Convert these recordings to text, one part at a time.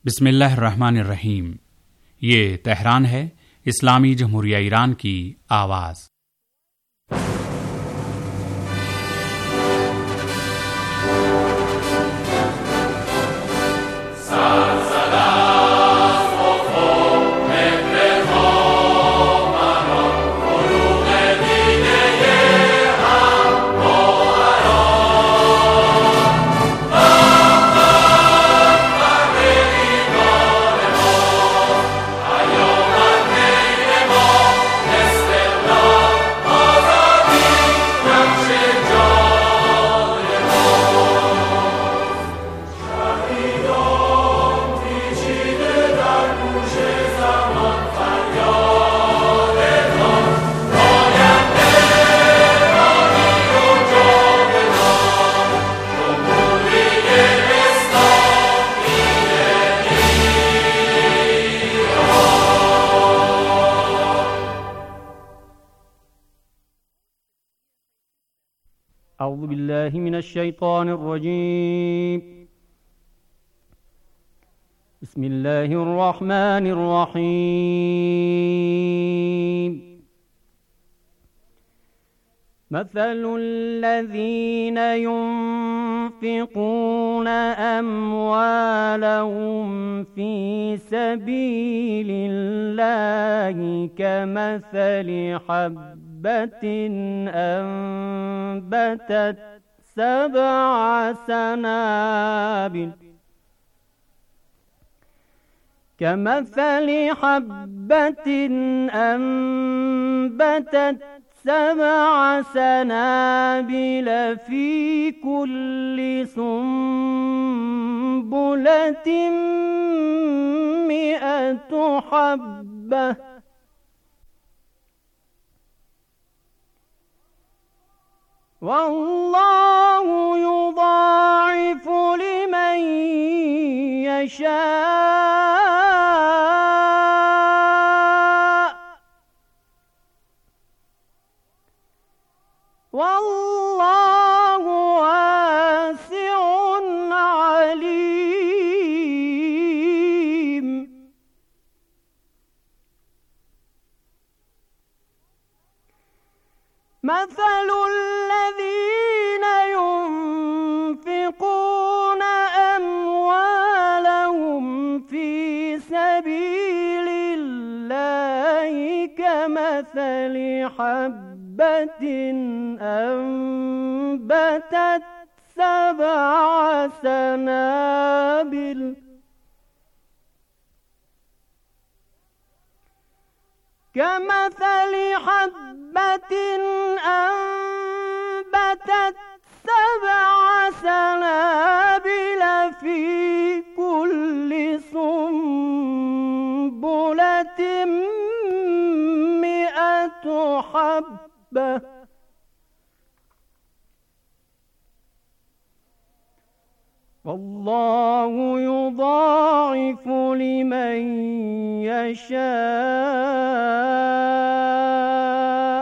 बिस्मिल्लाहिर्रहमानिर्रहीम। ये तेहरान है, इस्लामी जमहूरिया ईरान की आवाज़। أعوذ بالله من الشيطان الرجيم. بسم الله الرحمن الرحيم. مثل الذين ينفقون أموالهم في سبيل الله كمثل حبة أنبتت 7 سنابل كمثل حبة أنبتت 7 سنابل في كل سنبلة 100 حبة والله يضاعف لمن يشاء والله واسع عليم. مثل الذين ينفقون أموالهم في سبيل الله كمثل حبة أنبتت 7 سنابل كمثل حبة أنبتت 7 سنابل في كل سنبلة 100 حبة والله يضاعف لمن يشاء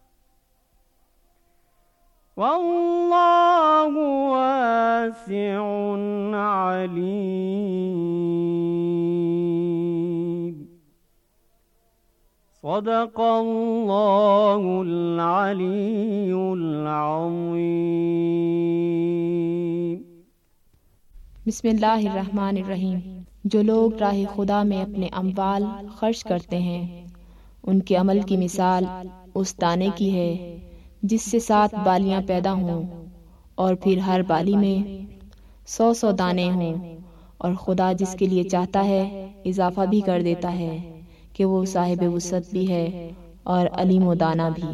والله واسع عليم. صدق الله العلي العظيم. बिस्मिल्लाहिर्रहमानिर्रहीम। जो लोग राह खुदा में अपने अम्वाल खर्च करते हैं उनके अमल की मिसाल उस दाने की है जिससे 7 बालियां पैदा हों और फिर हर बाली में 100 दाने हों, और खुदा जिसके लिए चाहता है इजाफा भी कर देता है कि वो साहिब वुसअत भी है और अलीम व दाना भी।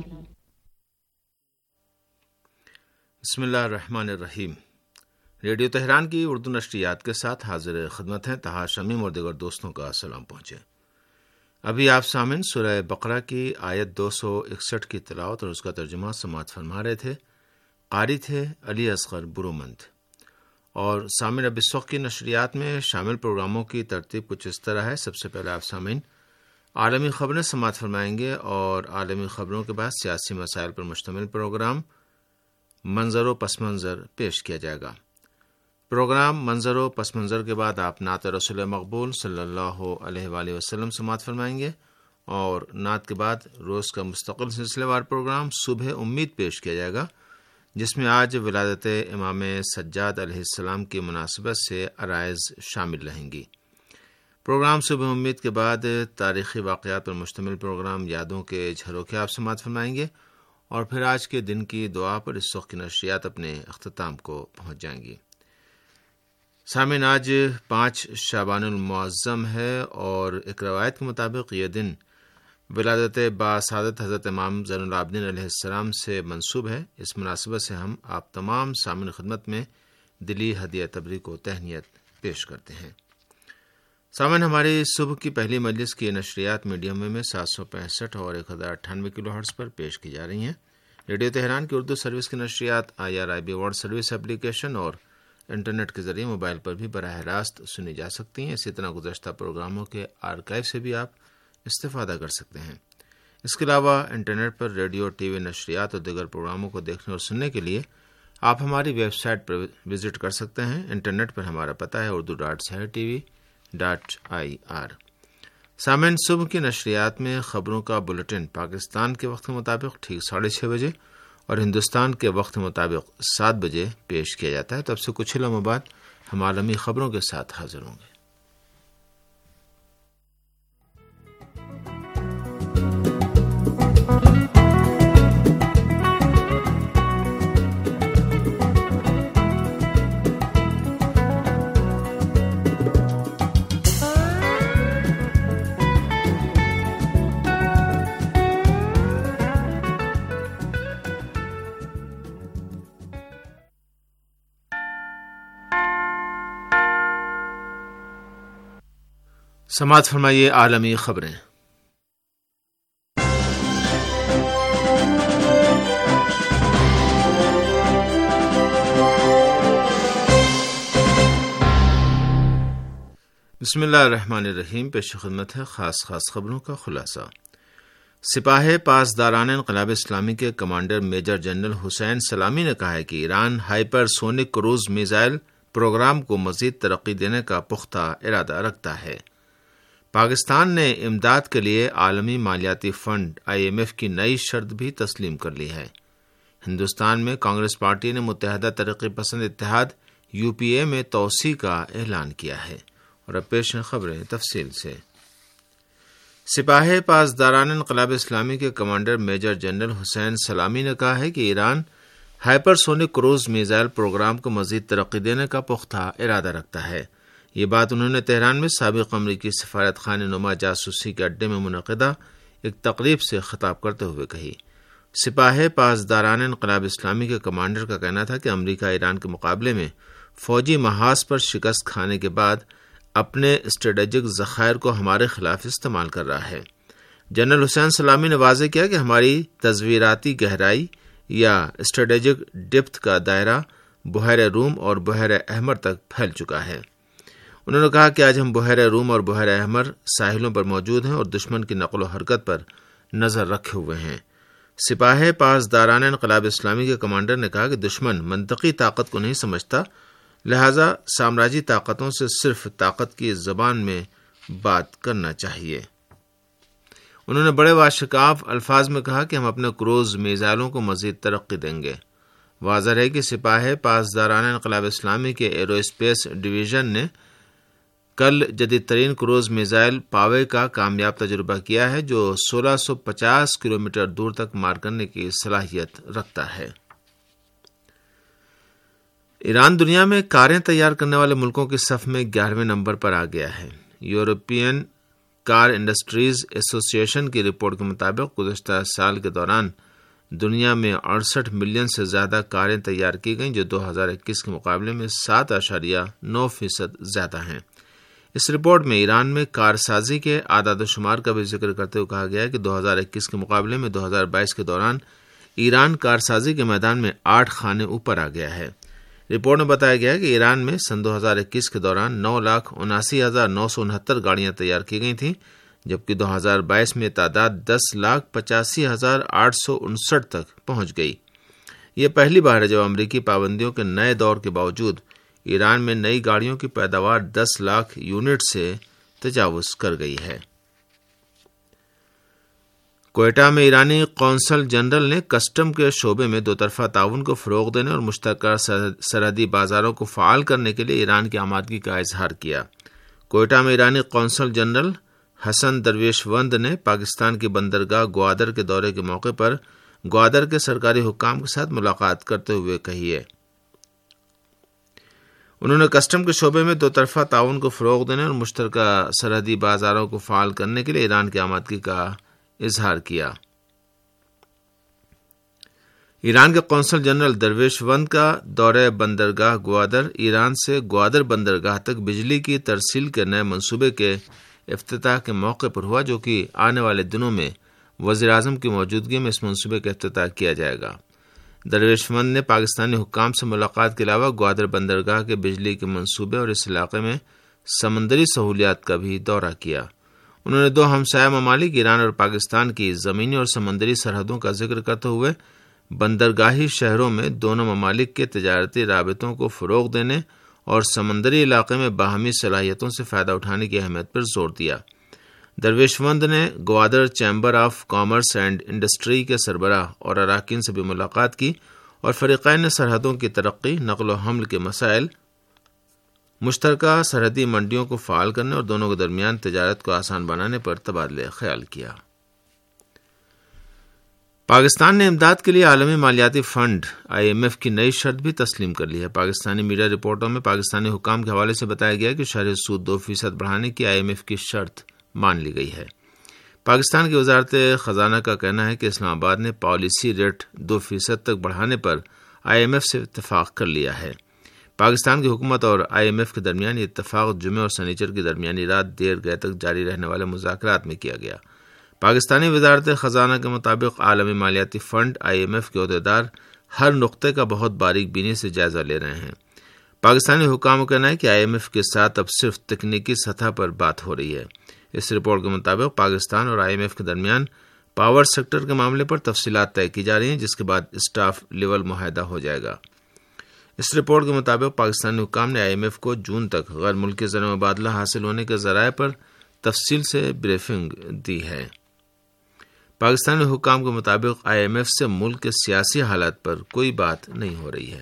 बिस्मिल्लाहिर्रहमानिर्रहीम। रेडियो तेहरान की उर्दू नशरियात के साथ हाजिर खिदमत हैं तहा शमीम और दीगर दोस्तों का सलाम पहुँचे। अभी आप सामिन सूरह बकरा की आयत 261 की तिलावत और उसका तर्जुमा समाअत फरमा रहे थे। कारी थे अली असगर बुरोमंद। और सामिन अब इस वक्त की नशरियात में शामिल प्रोग्रामों की तरतीब कुछ इस तरह है। सबसे पहले आप सामिन आलमी खबरें समाअत फरमाएंगे और आलमी खबरों के बाद सियासी मसाइल पर मुश्तमिल प्रोग्राम मंजर व पस मंजर पेश किया जाएगा। پروگرام منظر و پس منظر کے بعد آپ نعت رسول مقبول صلی اللہ علیہ وآلہ وسلم سماعت فرمائیں گے، اور نعت کے بعد روز کا مستقل سلسلے وار پروگرام صبح امید پیش کیا جائے گا، جس میں آج ولادت امام سجاد علیہ السلام کی مناسبت سے عرائض شامل رہیں گی۔ پروگرام صبح امید کے بعد تاریخی واقعات پر مشتمل پروگرام یادوں کے جھروکے آپ سماعت فرمائیں گے، اور پھر آج کے دن کی دعا پر اس وقت کی نشریات اپنے اختتام کو پہنچ جائیں گی۔ سامعین، آج 5 شعبان المعظم ہے، اور ایک روایت کے مطابق یہ دن ولادت باسعادت حضرت امام زین العابدین علیہ السلام سے منسوب ہے۔ اس مناسبت سے ہم آپ تمام سامعین خدمت میں دلی ہدیہ تبریک و تہنیت پیش کرتے ہیں۔ سامعین، ہماری صبح کی پہلی مجلس کی نشریات میڈیم میں 765 اور 1098 کلو ہرٹز پر پیش کی جا رہی ہیں۔ ریڈیو تہران کی اردو سروس کی نشریات IRIB ورلڈ سروس ایپلیکیشن اور انٹرنیٹ کے ذریعے موبائل پر بھی براہ راست سنی جا سکتی ہیں۔ اسی طرح گزشتہ پروگراموں کے آرکائیو سے بھی آپ استفادہ کر سکتے ہیں۔ اس کے علاوہ انٹرنیٹ پر ریڈیو ٹی وی نشریات اور دیگر پروگراموں کو دیکھنے اور سننے کے لیے آپ ہماری ویب سائٹ پر وزٹ کر سکتے ہیں۔ انٹرنیٹ پر ہمارا پتہ ہے urdu.sahar.tv.ir۔ سامعین، صبح کی نشریات میں خبروں کا بلیٹن پاکستان کے وقت کے مطابق ٹھیک 6:30 بجے اور ہندوستان کے وقت کے مطابق 7 بجے پیش کیا جاتا ہے۔ تو اب سے کچھ لمحوں بعد ہم عالمی خبروں کے ساتھ حاضر ہوں گے۔ سماعت فرمائیے عالمی خبریں۔ بسم اللہ الرحمن الرحیم۔ پیش خدمت ہے خاص خبروں کا خلاصہ۔ سپاہ پاسداران انقلاب اسلامی کے کمانڈر میجر جنرل حسین سلامی نے کہا ہے کہ Iran hypersonic cruise missile program کو مزید ترقی دینے کا پختہ ارادہ رکھتا ہے۔ پاکستان نے امداد کے لیے عالمی مالیاتی فنڈ IMF کی نئی شرط بھی تسلیم کر لی ہے۔ ہندوستان میں کانگریس پارٹی نے متحدہ ترقی پسند اتحاد UPA میں توسیع کا اعلان کیا ہے۔ اور اب پیش ہیں خبریں تفصیل سے۔ سپاہ پاسداران انقلاب اسلامی کے کمانڈر میجر جنرل حسین سلامی نے کہا ہے کہ Iran hypersonic cruise missile program کو مزید ترقی دینے کا پختہ ارادہ رکھتا ہے۔ یہ بات انہوں نے تہران میں سابق امریکی سفارت خانے نما جاسوسی کے اڈے میں منعقدہ ایک تقریب سے خطاب کرتے ہوئے کہی۔ سپاہ پاسداران انقلاب اسلامی کے کمانڈر کا کہنا تھا کہ امریکہ ایران کے مقابلے میں فوجی محاذ پر شکست کھانے کے بعد اپنے اسٹریٹجک ذخائر کو ہمارے خلاف استعمال کر رہا ہے۔ جنرل حسین سلامی نے واضح کیا کہ ہماری تصویراتی گہرائی یا اسٹریٹجک ڈیپتھ کا دائرہ بحیرہ روم اور بحیرہ احمر تک پھیل چکا ہے۔ انہوں نے کہا کہ آج ہم بحیرہ روم اور بحیرہ احمر ساحلوں پر موجود ہیں اور دشمن کی نقل و حرکت پر نظر رکھے ہوئے ہیں۔ سپاہ پاسداران انقلاب اسلامی کے کمانڈر نے کہا کہ دشمن منطقی طاقت کو نہیں سمجھتا، لہذا سامراجی طاقتوں سے صرف طاقت کی زبان میں بات کرنا چاہیے۔ انہوں نے بڑے واشکاف الفاظ میں کہا کہ ہم اپنے کروز میزائلوں کو مزید ترقی دیں گے۔ واضح ہے کہ سپاہ پاسداران انقلاب اسلامی کے ایرو اسپیس ڈویژن نے کل جدید ترین کروز میزائل پاوے کا کامیاب تجربہ کیا ہے، جو 1650 کلومیٹر دور تک مار کرنے کی صلاحیت رکھتا ہے۔ ایران دنیا میں کاریں تیار کرنے والے ملکوں کی صف میں 11ویں نمبر پر آ گیا ہے۔ یورپین کار انڈسٹریز ایسوسی ایشن کی رپورٹ کے مطابق گزشتہ سال کے دوران دنیا میں 68 ملین سے زیادہ کاریں تیار کی گئیں، جو 2021 کے مقابلے میں 7.9% زیادہ ہیں۔ اس رپورٹ میں ایران میں کار سازی کے اعداد و شمار کا بھی ذکر کرتے ہوئے کہا گیا ہے کہ 2021 کے مقابلے میں 2022 کے دوران ایران کار سازی کے میدان میں 8 خانے اوپر آ گیا ہے۔ رپورٹ میں بتایا گیا ہے کہ ایران میں سن 2021 کے دوران 9,79,969 گاڑیاں تیار کی گئی تھیں، جبکہ 2022 میں تعداد 10,85,859 تک پہنچ گئی۔ یہ پہلی بار ہے جب امریکی پابندیوں کے نئے دور کے باوجود ایران میں نئی گاڑیوں کی پیداوار 10 لاکھ یونٹ سے تجاوز کر گئی ہے۔ کوئٹہ میں ایرانی قونصل جنرل نے کسٹم کے شعبے میں دو طرفہ تعاون کو فروغ دینے اور مشترکہ سرحدی بازاروں کو فعال کرنے کے لیے ایران کی آمادگی کا اظہار کیا۔ کوئٹہ میں ایرانی قونصل جنرل حسن درویش وند نے پاکستان کی بندرگاہ گوادر کے دورے کے موقع پر گوادر کے سرکاری حکام کے ساتھ ملاقات کرتے ہوئے کہی ہے۔ انہوں نے کسٹم کے شعبے میں دو طرفہ تعاون کو فروغ دینے اور مشترکہ سرحدی بازاروں کو فعال کرنے کے لیے ایران کی آمادگی کا اظہار کیا۔ ایران کے قونصل جنرل درویش وند کا دورہ بندرگاہ گوادر ایران سے گوادر بندرگاہ تک بجلی کی ترسیل کے نئے منصوبے کے افتتاح کے موقع پر ہوا، جو کہ آنے والے دنوں میں وزیر اعظم کی موجودگی میں اس منصوبے کا افتتاح کیا جائے گا۔ درویش وند نے پاکستانی حکام سے ملاقات کے علاوہ گوادر بندرگاہ کے بجلی کے منصوبے اور اس علاقے میں سمندری سہولیات کا بھی دورہ کیا۔ انہوں نے دو ہمسایہ ممالک ایران اور پاکستان کی زمینی اور سمندری سرحدوں کا ذکر کرتے ہوئے بندرگاہی شہروں میں دونوں ممالک کے تجارتی رابطوں کو فروغ دینے اور سمندری علاقے میں باہمی صلاحیتوں سے فائدہ اٹھانے کی اہمیت پر زور دیا۔ درویش وند نے Gwadar chamber of commerce and industry کے سربراہ اور اراکین سے بھی ملاقات کی اور فریقین نے سرحدوں کی ترقی، نقل و حمل کے مسائل، مشترکہ سرحدی منڈیوں کو فعال کرنے اور دونوں کے درمیان تجارت کو آسان بنانے پر تبادلہ خیال کیا۔ پاکستان نے امداد کے لیے عالمی مالیاتی فنڈ IMF کی نئی شرط بھی تسلیم کر لی ہے۔ پاکستانی میڈیا رپورٹوں میں پاکستانی حکام کے حوالے سے بتایا گیا کہ شرح سود 2% بڑھانے کی IMF کی شرط مان لی گئی ہے۔ پاکستان کی وزارت خزانہ کا کہنا ہے کہ اسلام آباد نے پالیسی ریٹ 2% تک بڑھانے پر IMF سے اتفاق کر لیا ہے۔ پاکستان کی حکومت اور IMF کے درمیان یہ اتفاق جمعہ اور سنیچر کی درمیانی رات دیر گئے تک جاری رہنے والے مذاکرات میں کیا گیا۔ پاکستانی وزارت خزانہ کے مطابق عالمی مالیاتی فنڈ IMF کے عہدیدار ہر نقطے کا بہت باریک بینی سے جائزہ لے رہے ہیں۔ پاکستانی حکام کا کہنا ہے کہ IMF کے ساتھ اب صرف تکنیکی سطح پر بات ہو رہی ہے۔ اس رپورٹ کے مطابق پاکستان اور IMF کے درمیان پاور سیکٹر کے معاملے پر تفصیلات طے کی جا رہی ہیں، جس کے بعد اسٹاف لیول معاہدہ ہو جائے گا۔ اس رپورٹ کے مطابق پاکستانی حکام نے IMF کو جون تک غیر ملکی زر مبادلہ حاصل ہونے کے ذرائع پر تفصیل سے بریفنگ دی ہے۔ پاکستانی حکام کے مطابق IMF سے ملک کے سیاسی حالات پر کوئی بات نہیں ہو رہی ہے۔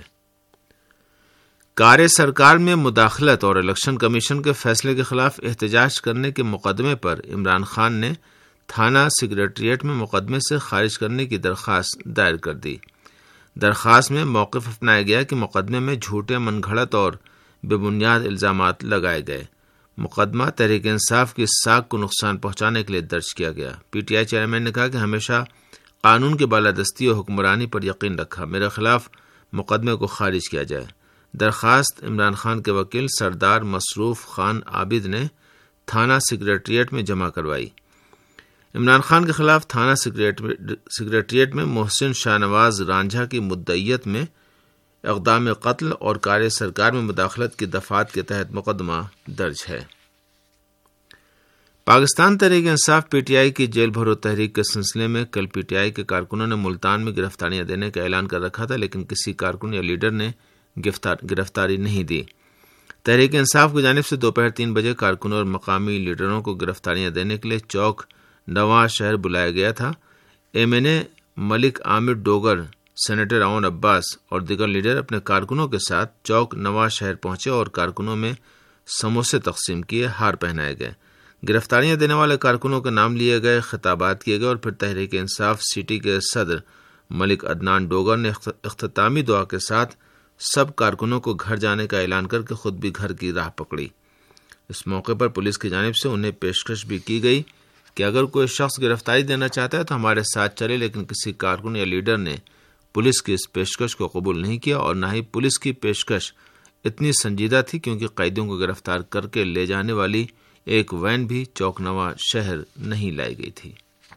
کار سرکار میں مداخلت اور الیکشن کمیشن کے فیصلے کے خلاف احتجاج کرنے کے مقدمے پر عمران خان نے تھانہ سیکریٹریٹ میں مقدمے سے خارج کرنے کی درخواست دائر کر دی۔ درخواست میں موقف اپنایا گیا کہ مقدمے میں جھوٹے من گھڑت اور بے بنیاد الزامات لگائے گئے۔ مقدمہ تحریک انصاف کی ساکھ کو نقصان پہنچانے کے لیے درج کیا گیا۔ PTI چیئرمین نے کہا کہ ہمیشہ قانون کی بالادستی و حکمرانی پر یقین رکھا، میرے خلاف مقدمے کو خارج کیا جائے۔ درخواست عمران خان کے وکیل سردار مصروف خان عابد نے تھانہ سیکریٹریٹ میں جمع کروائی۔ عمران خان کے خلاف تھانہ سیکریٹریٹ میں محسن شاہ نواز رانجھا کی مدعیت میں اقدام قتل اور کار سرکار میں مداخلت کی دفعات کے تحت مقدمہ درج ہے۔ پاکستان تحریک انصاف PTI کی جیل بھرو تحریک کے سلسلے میں کل PTI کے کارکنوں نے ملتان میں گرفتاریاں دینے کا اعلان کر رکھا تھا، لیکن کسی کارکن یا لیڈر نے گرفتاری نہیں دی۔ تحریک انصاف کی جانب سے دوپہر 3 بجے کارکنوں اور مقامی لیڈروں کو گرفتاریاں دینے کے لیے چوک نواں شہر بلایا گیا تھا۔ MNA ملک عامر ڈوگر، سینیٹر عون عباس اور دیگر لیڈر اپنے کارکنوں کے ساتھ چوک نواں شہر پہنچے اور کارکنوں میں سموسے تقسیم کیے، ہار پہنائے گئے۔ گرفتاریاں دینے والے کارکنوں کے نام لیے گئے، خطابات کیے گئے اور پھر تحریک انصاف سٹی کے صدر ملک عدنان ڈوگر نے اختتامی دعا کے ساتھ سب کارکنوں کو گھر جانے کا اعلان کر کے خود بھی گھر کی راہ پکڑی۔ اس موقع پر پولیس کی جانب سے انہیں پیشکش بھی کی گئی کہ اگر کوئی شخص گرفتاری دینا چاہتا ہے تو ہمارے ساتھ چلے، لیکن کسی کارکن یا لیڈر نے پولیس کی اس پیشکش کو قبول نہیں کیا، اور نہ ہی پولیس کی پیشکش اتنی سنجیدہ تھی کیونکہ قیدیوں کو گرفتار کر کے لے جانے والی ایک وین بھی چوک نواں شہر نہیں لائی گئی تھی۔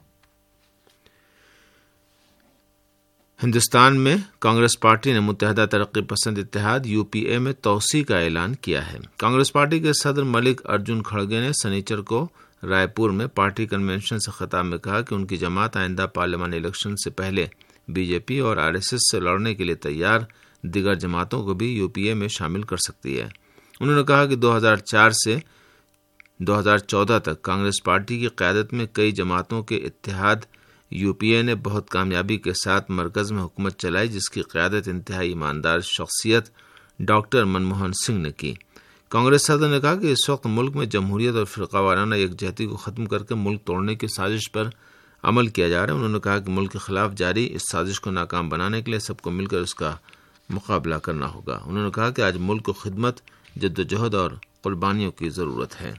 ہندوستان میں کانگریس پارٹی نے متحدہ ترقی پسند اتحاد UPA میں توسیع کا اعلان کیا ہے۔ کانگریس پارٹی کے صدر ملک ارجن کھڑگے نے سنیچر کو رائے پور میں پارٹی کنونشن سے خطاب میں کہا کہ ان کی جماعت آئندہ پارلیمانی الیکشن سے پہلے BJP اور RSS سے لڑنے کے لیے تیار دیگر جماعتوں کو بھی UPA میں شامل کر سکتی ہے۔ انہوں نے کہا کہ 2004 سے 2014 تک کانگریس پارٹی کی قیادت میں کئی جماعتوں کے اتحاد UPA نے بہت کامیابی کے ساتھ مرکز میں حکومت چلائی، جس کی قیادت انتہائی ایماندار شخصیت ڈاکٹر منموہن سنگھ نے کی۔ کانگریس صدر نے کہا کہ اس وقت ملک میں جمہوریت اور فرقہ وارانہ یکجہتی کو ختم کر کے ملک توڑنے کی سازش پر عمل کیا جا رہا ہے۔ انہوں نے کہا کہ ملک کے خلاف جاری اس سازش کو ناکام بنانے کے لیے سب کو مل کر اس کا مقابلہ کرنا ہوگا۔ انہوں نے کہا کہ آج ملک کو خدمت، جدوجہد اور قربانیوں کی ضرورت ہے۔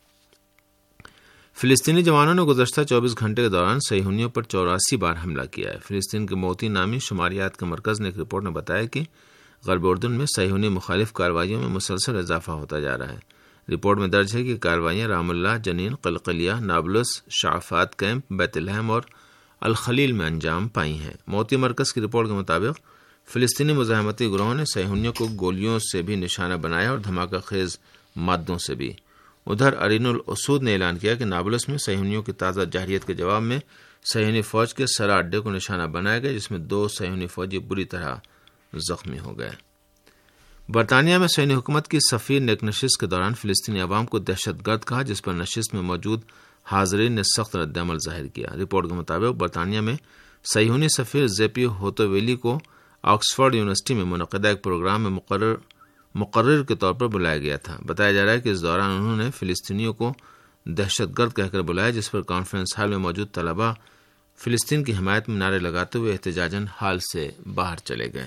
فلسطینی جوانوں نے گزشتہ 24 گھنٹے کے دوران صہیونیوں پر 84 بار حملہ کیا ہے۔ فلسطین کے موتی نامی شماریات کے مرکز نے ایک رپورٹ میں بتایا کہ غرب اردن میں صہیونی مخالف کارروائیوں میں مسلسل اضافہ ہوتا جا رہا ہے۔ رپورٹ میں درج ہے کہ کارروائیاں رام اللہ، جنین، قلقلیہ، نابلس، شعفات کیمپ، بیت لحم اور الخلیل میں انجام پائی ہیں۔ موتی مرکز کی رپورٹ کے مطابق فلسطینی مزاحمتی گروہوں نے صہیونیوں کو گولیوں سے بھی نشانہ بنایا اور دھماکہ خیز مادوں سے بھی۔ ادھر ارین الاسود نے اعلان کیا کہ نابلس میں صہیونیوں کی تازہ جارحیت کے جواب میں صہیونی فوج کے سرا اڈے کو نشانہ بنایا گیا، جس میں 2 صہیونی فوجی بری طرح زخمی ہو گئے۔ برطانیہ میں صہیونی حکومت کی سفیر نے ایک نشست کے دوران فلسطینی عوام کو دہشت گرد کہا، جس پر نشست میں موجود حاضرین نے سخت رد عمل ظاہر کیا۔ رپورٹ کے مطابق برطانیہ میں صہیونی سفیر زیپی ہوتوویلی کو آکسفورڈ یونیورسٹی میں منعقدہ ایک پروگرام میں مقرر کے طور پر بلایا گیا تھا۔ بتایا جا رہا ہے کہ اس دوران انہوں نے فلسطینیوں کو دہشت گرد کہہ کر بلایا، جس پر کانفرنس ہال میں موجود طلباء فلسطین کی حمایت میں نعرے لگاتے ہوئے احتجاجاً ہال سے باہر چلے گئے۔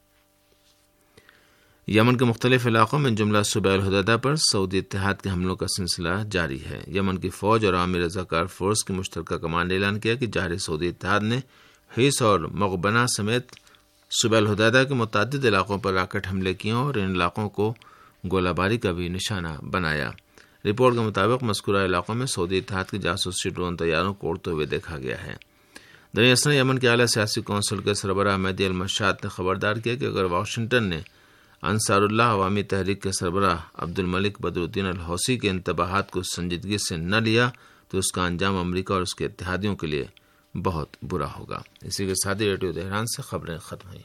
یمن کے مختلف علاقوں میں جملہ صوبہ الحدیدہ پر سعودی اتحاد کے حملوں کا سلسلہ جاری ہے۔ یمن کی فوج اور عوامی رضاکار فورس کی مشترکہ کمان نے اعلان کیا کہ جارحی سعودی اتحاد نے حیث اور مغبنہ سمیت صوبہ الحدیدہ کے متعدد علاقوں پر راکٹ حملے کیے اور ان علاقوں کو گولہ باری کا بھی نشانہ بنایا۔ رپورٹ کے مطابق مذکورہ علاقوں میں سعودی اتحاد کی جاسوسی ڈرون طیاروں کو اڑتے ہوئے دیکھا گیا ہے۔ دریں اثنا یمن کے اعلیٰ سیاسی کونسل کے سربراہ مہدی المشات نے خبردار کیا کہ اگر واشنگٹن نے انصار اللہ عوامی تحریک کے سربراہ عبد الملک بدر الدین الحوثی کے انتباہات کو سنجیدگی سے نہ لیا تو اس کا انجام امریکہ اور اس کے اتحادیوں کے لیے بہت برا ہوگا۔ اسی کے ساتھ ہی ریڈیو تہران سے خبریں ختم ہوئیں۔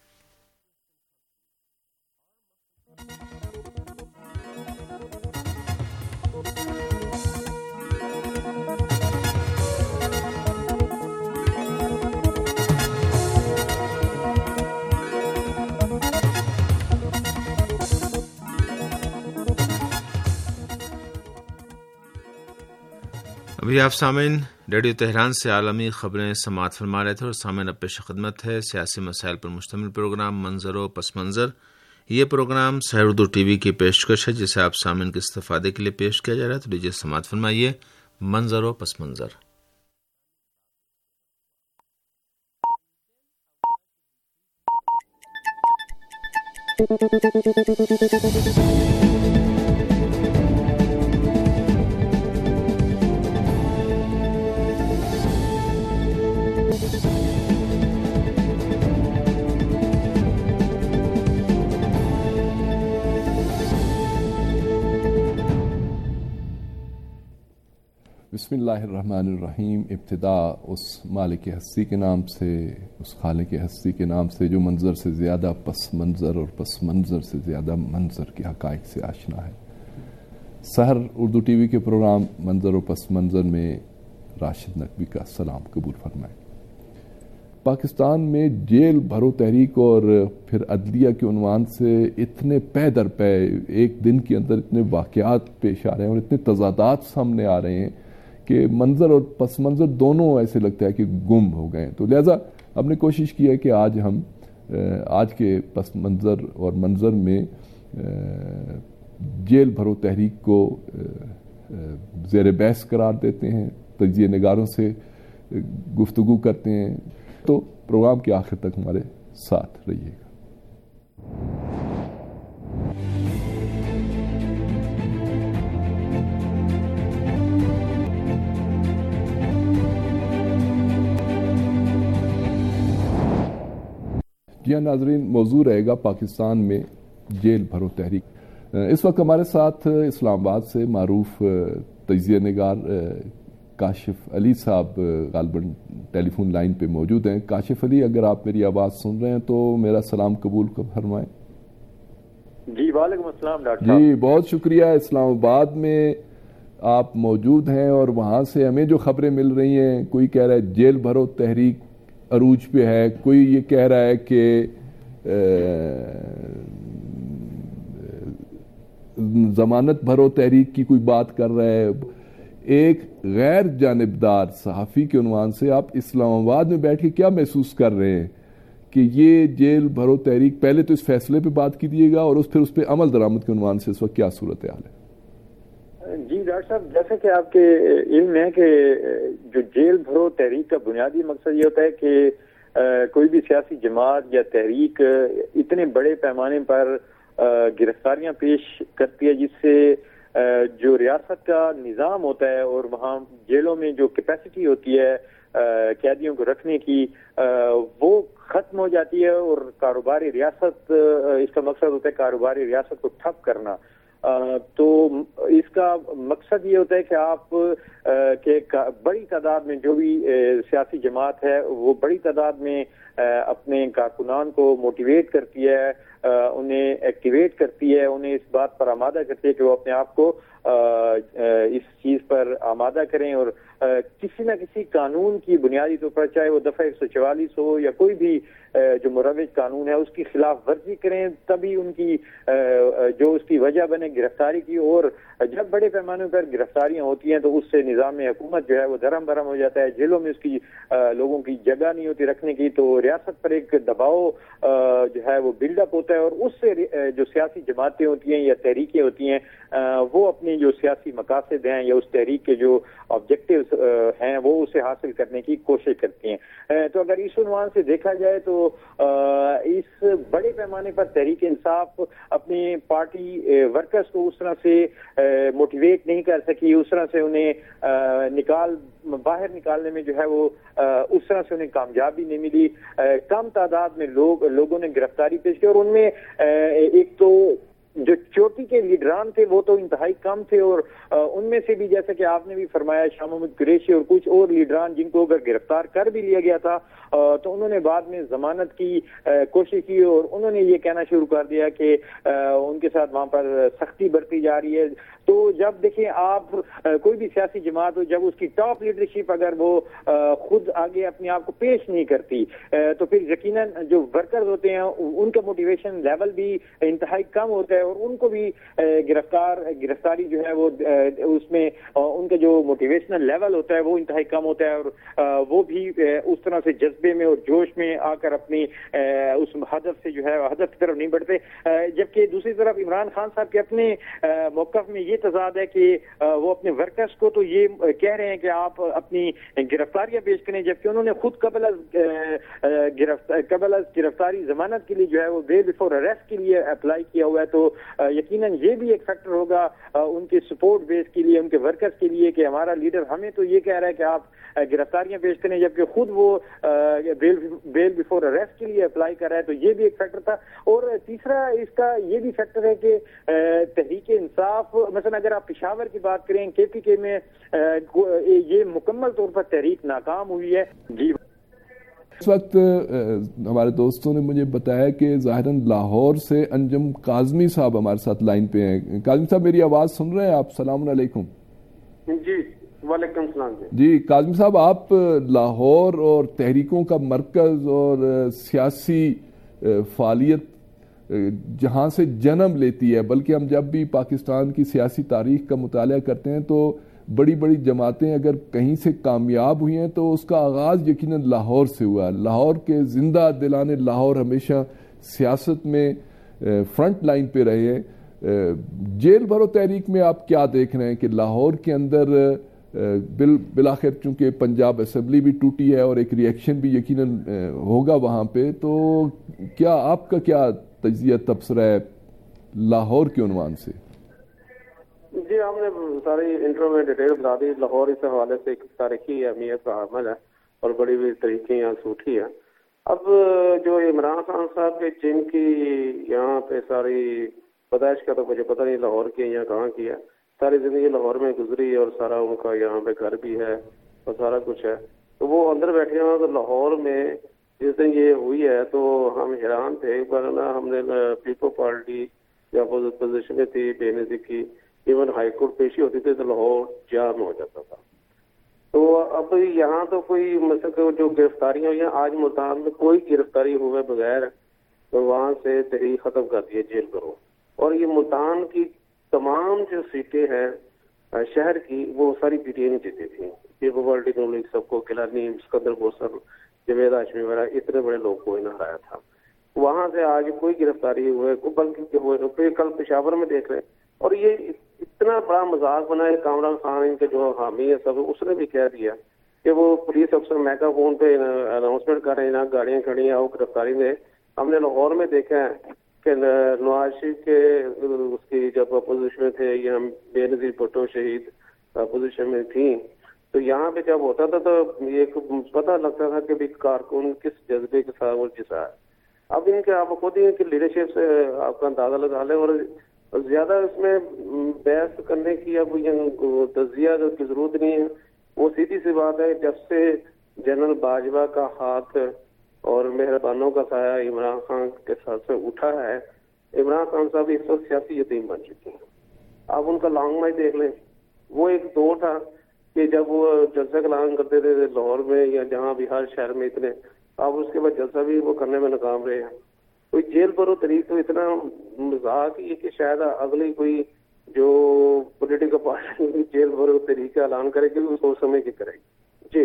ابھی آپ سامعین ریڈیو تہران سے عالمی خبریں سماعت فرما رہے تھے، اور سامعین اب پیش خدمت ہے سیاسی مسائل پر مشتمل پروگرام منظر و پس منظر۔ یہ program Sahar Urdu T V کی پیشکش ہے، جسے آپ سامعین کے استفادے کے لیے پیش کیا جا رہا ہے۔ تو لیجیے سماعت فرمائیے منظر و پس منظر۔ بسم اللہ الرحمن الرحیم۔ ابتدا اس مالک ہستی کے نام سے، اس خالق ہستی کے نام سے جو منظر سے زیادہ پس منظر اور پس منظر سے زیادہ منظر کے حقائق سے آشنا ہے۔ سحر اردو ٹی وی کے پروگرام منظر و پس منظر میں راشد نقوی کا سلام قبول فرمائیں۔ پاکستان میں جیل بھرو تحریک اور پھر عدلیہ کے عنوان سے اتنے پے در پے ایک دن کے اندر اتنے واقعات پیش آ رہے ہیں اور اتنے تضادات سامنے آ رہے ہیں کہ منظر اور پس منظر دونوں ایسے لگتا ہے کہ گم ہو گئے ہیں۔ تو لہٰذا ہم نے کوشش کی ہے کہ آج ہم آج کے پس منظر اور منظر میں جیل بھرو تحریک کو زیر بحث قرار دیتے ہیں، تجزیہ نگاروں سے گفتگو کرتے ہیں۔ تو پروگرام کے آخر تک ہمارے ساتھ رہیے گا۔ جی ناظرین، موضوع رہے گا پاکستان میں جیل بھرو تحریک۔ اس وقت ہمارے ساتھ اسلام آباد سے معروف تجزیہ نگار کاشف علی صاحب غالباً ٹیلی فون لائن پہ موجود ہیں. کاشف علی، اگر آپ میری آواز سن رہے ہیں تو میرا سلام قبول فرمائیں. جی وعلیکم السلام ڈاکٹر صاحب. جی بہت شکریہ. اسلام آباد میں آپ موجود ہیں اور وہاں سے ہمیں جو خبریں مل رہی ہیں، کوئی کہہ رہا ہے جیل بھرو تحریک عروج پہ ہے، کوئی یہ کہہ رہا ہے کہ ضمانت بھرو تحریک کی کوئی بات کر رہا ہے. ایک غیر جانبدار صحافی کے عنوان سے آپ اسلام آباد میں بیٹھ کے کیا محسوس کر رہے ہیں کہ یہ جیل بھرو تحریک، پہلے تو اس فیصلے پہ بات کیجیے گا اور پھر اس پہ عمل درآمد کے عنوان سے اس وقت کیا صورتحال ہے؟ جی ڈاکٹر صاحب، جیسا کہ آپ کے علم ہے کہ جو جیل بھرو تحریک کا بنیادی مقصد یہ ہوتا ہے کہ کوئی بھی سیاسی جماعت یا تحریک اتنے بڑے پیمانے پر گرفتاریاں پیش کرتی ہے جس سے جو ریاست کا نظام ہوتا ہے اور وہاں جیلوں میں جو کیپیسٹی ہوتی ہے قیدیوں کو رکھنے کی، وہ ختم ہو جاتی ہے اور کاروباری ریاست، اس کا مقصد ہوتا ہے کاروباری ریاست کو ٹھپ کرنا. تو اس کا مقصد یہ ہوتا ہے کہ آپ کہ بڑی تعداد میں جو بھی سیاسی جماعت ہے وہ بڑی تعداد میں اپنے کارکنان کو موٹیویٹ کرتی ہے، انہیں ایکٹیویٹ کرتی ہے، انہیں اس بات پر آمادہ کرتی ہے کہ وہ اپنے آپ کو اس چیز پر آمادہ کریں اور کسی نہ کسی قانون کی بنیادی طور پر، چاہے وہ دفعہ 144 ہو یا کوئی بھی جو مروج قانون ہے، اس کی خلاف ورزی کریں، تبھی ان کی جو اس کی وجہ بنے گرفتاری کی. اور جب بڑے پیمانے پر گرفتاریاں ہوتی ہیں تو اس سے نظام حکومت جو ہے وہ دھرم برہم ہو جاتا ہے. جیلوں میں اس کی لوگوں کی جگہ نہیں ہوتی رکھنے کی، تو ریاست پر ایک دباؤ جو ہے وہ بلڈ اپ ہوتا ہے اور اس سے جو سیاسی جماعتیں ہوتی ہیں یا تحریکیں ہوتی ہیں وہ اپنی جو سیاسی مقاصد ہیں یا اس تحریک کے جو آبجیکٹیوز ہیں وہ اسے حاصل کرنے کی کوشش کرتی ہیں. تو اگر اس عنوان سے دیکھا جائے تو اس بڑے پیمانے پر تحریک انصاف اپنی پارٹی ورکرز کو اس طرح سے موٹیویٹ نہیں کر سکی، اس طرح سے انہیں باہر نکالنے میں جو ہے وہ اس طرح سے انہیں کامیابی نہیں ملی. کم تعداد میں لوگوں نے گرفتاری پیش کی اور ان میں ایک تو جو چوٹی کے لیڈران تھے وہ تو انتہائی کم تھے اور ان میں سے بھی جیسے کہ آپ نے بھی فرمایا شاہ محمود قریشی اور کچھ اور لیڈران جن کو اگر گرفتار کر بھی لیا گیا تھا تو انہوں نے بعد میں ضمانت کی کوشش کی اور انہوں نے یہ کہنا شروع کر دیا کہ ان کے ساتھ وہاں پر سختی برتی جا رہی ہے. تو جب دیکھیں آپ کوئی بھی سیاسی جماعت ہو، جب اس کی ٹاپ لیڈرشپ اگر وہ خود آگے اپنے آپ کو پیش نہیں کرتی تو پھر یقیناً جو ورکرز ہوتے ہیں ان کا موٹیویشن لیول بھی انتہائی کم ہوتا ہے اور ان کو بھی گرفتاری جو ہے وہ اس میں ان کا جو موٹیویشنل لیول ہوتا ہے وہ انتہائی کم ہوتا ہے اور وہ بھی اس طرح سے جذبے میں اور جوش میں آ کر اپنی اس ہدف سے جو ہے ہدف کی طرف نہیں بڑھتے. جبکہ دوسری طرف عمران خان صاحب کے اپنے موقف میں یہ تضاد ہے کہ وہ اپنے ورکرز کو تو یہ کہہ رہے ہیں کہ آپ اپنی گرفتاریاں پیش کریں، جبکہ انہوں نے خود قبل از گرفتاری ضمانت کے لیے جو ہے وہ بیل بیفور اریسٹ کے لیے اپلائی کیا ہوا ہے. تو یقیناً یہ بھی ایک فیکٹر ہوگا ان کے سپورٹ بیس کے لیے، ان کے ورکرز کے لیے کہ ہمارا لیڈر ہمیں تو یہ کہہ رہا ہے کہ آپ گرفتاریاں پیش کریں، جبکہ خود وہ بیل بیفور اریسٹ کے لیے اپلائی کر رہا ہے. تو یہ بھی ایک فیکٹر تھا. اور تیسرا اس کا یہ بھی فیکٹر ہے کہ تحریک انصاف، مثلا اگر آپ پشاور کی بات کریں، کے پی کے میں یہ مکمل طور پر تحریک ناکام ہوئی ہے. جی اس وقت ہمارے دوستوں نے مجھے بتایا کہ ظاہراً لاہور سے انجم کاظمی صاحب ہمارے ساتھ لائن پہ ہیں. کاظمی صاحب میری آواز سن رہے ہیں آپ؟ السلام علیکم. جی وعلیکم السلام. جی کاظمی صاحب، آپ لاہور اور تحریکوں کا مرکز اور سیاسی فعالیت جہاں سے جنم لیتی ہے، بلکہ ہم جب بھی پاکستان کی سیاسی تاریخ کا مطالعہ کرتے ہیں تو بڑی بڑی جماعتیں اگر کہیں سے کامیاب ہوئی ہیں تو اس کا آغاز یقیناً لاہور سے ہوا. لاہور کے زندہ دلانے لاہور ہمیشہ سیاست میں فرنٹ لائن پہ رہے ہیں. جیل بھرو تحریک میں آپ کیا دیکھ رہے ہیں کہ لاہور کے اندر بالآخر چونکہ پنجاب اسمبلی بھی ٹوٹی ہے اور ایک ری ایکشن بھی یقیناً ہوگا وہاں پہ، تو کیا آپ کا کیا تجزیہ تبصرہ ہے لاہور کے عنوان سے؟ جی ہم نے ساری انٹرو میں ڈیٹیل بتا دی. لاہور اس حوالے سے ایک تاریخی اہمیت کا حامل ہے اور بڑی بڑی تاریخیں یہاں سوٹھی ہے. اب جو عمران خان صاحب کے جن کی یہاں پہ ساری پیدائش کا تو مجھے پتہ نہیں لاہور کی یا کہاں کی ہے، ساری زندگی لاہور میں گزری اور سارا ان کا یہاں پہ گھر بھی ہے اور سارا کچھ ہے، تو وہ اندر بیٹھے ہیں. تو لاہور میں جس دن یہ ہوئی ہے تو ہم حیران تھے، ورنہ ہم نے پیپل پارٹی یا اپوزیشن میں تھی بے نظیر کی، ایون ہائی کورٹ پیشی ہوتی تھی تو لاہور جام ہو جاتا تھا. تو اب یہاں تو کوئی مثلا جو گرفتاریاں ہوئی ہیں، آج ملتان میں کوئی گرفتاری ہوئے بغیر تو وہاں سے تحریک ختم کر دی ہے جیل کرو. اور یہ ملتان کی تمام جو سیٹیں ہیں شہر کی وہ ساری پی ٹی اے نے جیتی تھی. پیپل پارٹی نون لیگ سب کو کلانی، سکندر بوسر، جوید ہاشمی وغیرہ اتنے بڑے لوگ کو انہیں ہرایا تھا. وہاں سے آج کوئی گرفتاری ہوئے بلکہ کل پشاور میں دیکھ رہے ہیں. اور یہ اتنا بڑا مذاق بنا ہے کامران خان ان کے جو حامی ہے سب، اس نے بھی کہہ دیا کہ وہ پولیس افسر میگا فون پہ اناؤنسمنٹ کر رہے ہیں، گاڑیاں کھڑی ہیں، وہ گرفتاری میں. ہم نے لاہور میں دیکھا ہے کہ نواز شریف کے اس کی جب اپوزیشن میں تھے، یہ ہم بے نظیر بھٹو شہید اپوزیشن میں تھیں، تو یہاں پہ جب ہوتا تھا تو ایک پتہ لگتا تھا کہ بھی کارکن کس جذبے کے ساتھ وہ جسا ہے. اب ان کے آپ خود ہی ان کی لیڈرشپ سے آپ کا اندازہ لگا لیں. اور زیادہ اس میں بحث کرنے کی اب تجزیہ کی ضرورت نہیں ہے. وہ سیدھی سی بات ہے، جب سے جنرل باجوہ کا ہاتھ اور مہربانوں کا سایہ عمران خان کے ساتھ سے اٹھا ہے، عمران خان صاحب اس وقت سیاسی یتیم بن چکے ہیں. آپ ان کا لانگ مارچ دیکھ لیں. وہ ایک دور تھا کہ جب وہ جلسہ کا اعلان کرتے تھے لاہور میں یا جہاں بھی ہر شہر میں اتنے، اب اس کے بعد جلسہ بھی وہ کرنے میں ناکام رہے ہیں. کوئی جیل برو طریق تو اتنا مذاق ہی کہ شاید اگلی کوئی جو پولیٹیکل پارٹی جیل برو طریق کا اعلان کرے گی وہ سوچ سمجھ کے کرے گی.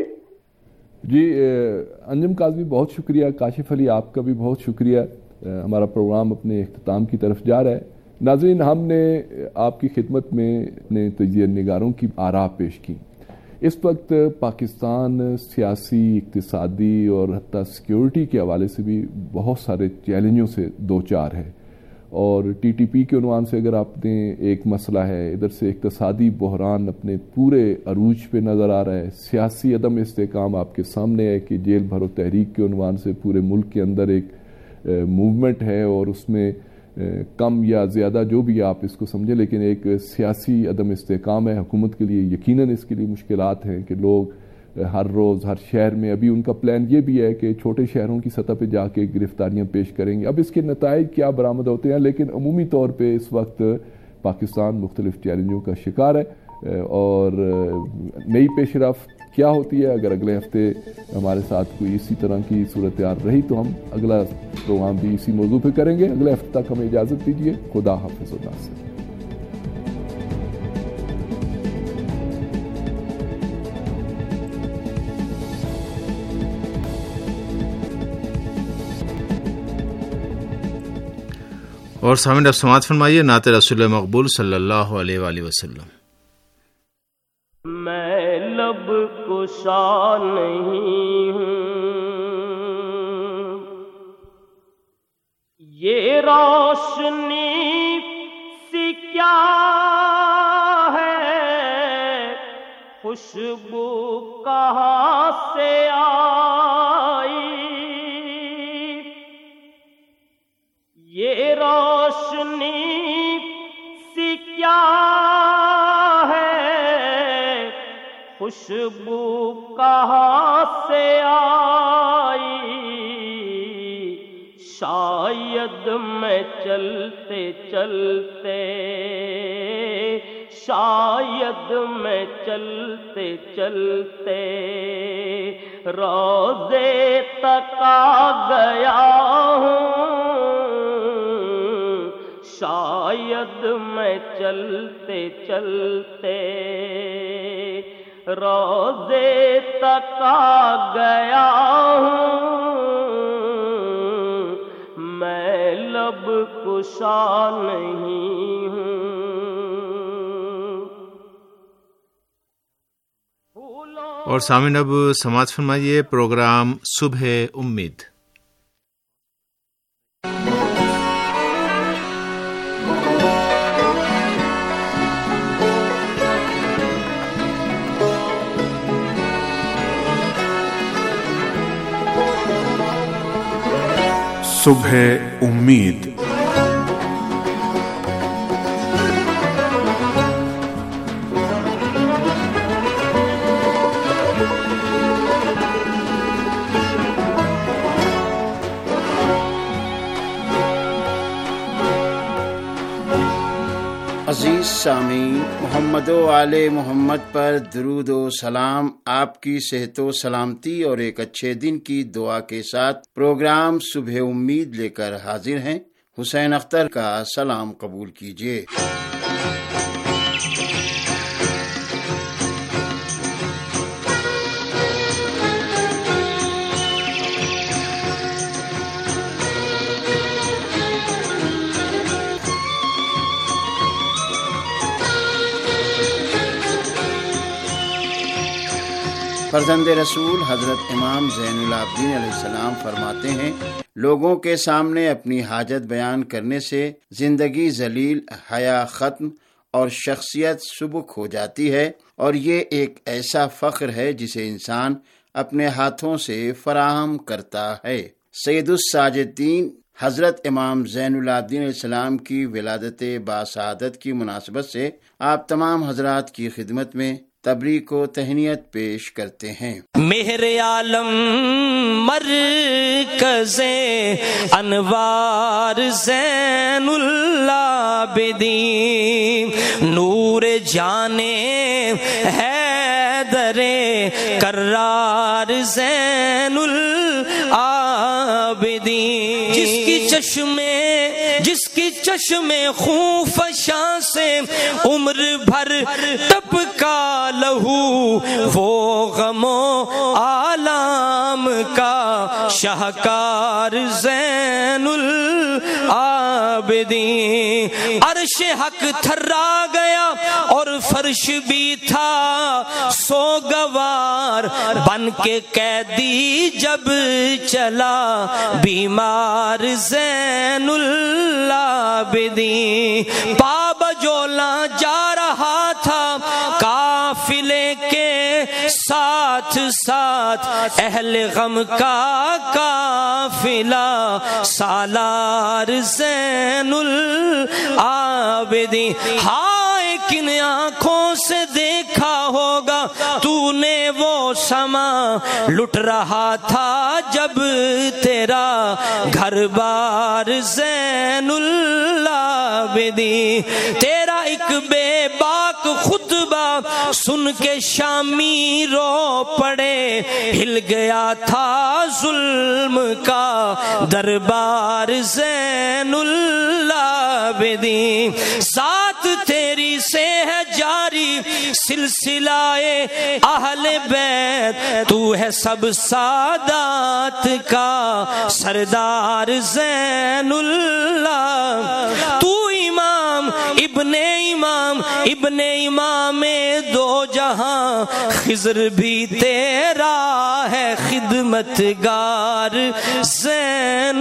جی انجم کاظمی بہت شکریہ. کاشف علی آپ کا بھی بہت شکریہ. ہمارا پروگرام اپنے اختتام کی طرف جا رہا ہے. ناظرین، ہم نے آپ کی خدمت میں اپنے تجزیہ نگاروں کی آراء پیش کی. اس وقت پاکستان سیاسی، اقتصادی اور حتیٰ سیکیورٹی کے حوالے سے بھی بہت سارے چیلنجوں سے دوچار ہے. اور ٹی ٹی پی کے عنوان سے اگر آپ نے ایک مسئلہ ہے، ادھر سے اقتصادی بحران اپنے پورے عروج پہ نظر آ رہا ہے، سیاسی عدم استحکام آپ کے سامنے ہے کہ جیل بھرو تحریک کے عنوان سے پورے ملک کے اندر ایک موومنٹ ہے اور اس میں کم یا زیادہ جو بھی آپ اس کو سمجھیں، لیکن ایک سیاسی عدم استحکام ہے. حکومت کے لیے یقیناً اس کے لیے مشکلات ہیں کہ لوگ ہر روز ہر شہر میں، ابھی ان کا پلان یہ بھی ہے کہ چھوٹے شہروں کی سطح پہ جا کے گرفتاریاں پیش کریں گے. اب اس کے نتائج کیا برآمد ہوتے ہیں، لیکن عمومی طور پہ اس وقت پاکستان مختلف چیلنجوں کا شکار ہے. اور نئی پیش رفت کیا ہوتی ہے، اگر اگلے ہفتے ہمارے ساتھ کوئی اسی طرح کی صورتحال رہی تو ہم اگلا پروگرام بھی اسی موضوع پہ کریں گے. اگلے ہفتے تک ہمیں اجازت دیجیے. خدا حافظ. اللہ سے. اور سامعین اب سماعت فرمائیے نعت رسول مقبول صلی اللہ علیہ وآلہ وسلم. میں لب کشا نہیں ہوں، یہ روشنی سی کیا ہے، خوشبو کہاں سے آئی، یہ روشنی سی کیا ہے، خوشبو کہاں سے آئی، شاید میں چلتے چلتے، شاید میں چلتے چلتے روضے تک آ گیا ہوں، شاید میں چلتے چلتے روضے تک آ گیا ہوں، میں لب کشا نہیں ہوں. اور سامعین اب سماعت فرمائیے پروگرام صبح امید. صبح امید. سامعین، محمد و آل محمد پر درود و سلام، آپ کی صحت و سلامتی اور ایک اچھے دن کی دعا کے ساتھ پروگرام صبح امید لے کر حاضر ہیں۔ حسین اختر کا سلام قبول کیجیے۔ فرزند رسول حضرت امام زین العابدین علیہ السلام فرماتے ہیں، لوگوں کے سامنے اپنی حاجت بیان کرنے سے زندگی ذلیل، حیا ختم اور شخصیت سبک ہو جاتی ہے، اور یہ ایک ایسا فخر ہے جسے انسان اپنے ہاتھوں سے فراہم کرتا ہے۔ سید الساجدین حضرت امام زین العابدین علیہ السلام کی ولادت باسعادت کی مناسبت سے آپ تمام حضرات کی خدمت میں تبریک و تہنیت پیش کرتے ہیں۔ مہر عالم مرکز انوار زین العابدین، نور جانے حیدر کرار زین العابدین، جس کی چشم خون فشاں سے عمر بھر ٹپکا لہو، وہ غم و آلام کا شاہکار زین العابدین، عرش حق تھرا گیا اور فرش بھی تھا سوگوار، بن کے قیدی جب چلا بیمار زین العابدین، پابجولا جا رہا تھا قافلے کے ساتھ ساتھ، اہل غم کا قافلہ سالار زین العابدین، ہائے کن آنکھوں سے دیکھا ہوگا تو نے وہ سما، لٹ رہا تھا جب تیرا گھر بار زین العابدین، تیرا ایک بے باک خطبہ سن کے شامی رو پڑے، ہل گیا تھا ظلم کا دربار زین العابدین، ذات تیری سے ہے جاری سلسلہ اہل بیت، تو ہے سب سادات کا سردار زین اللہ، تو امام ابن امام دو جہاں، خضر بھی تیرا ہے خدمتگار زین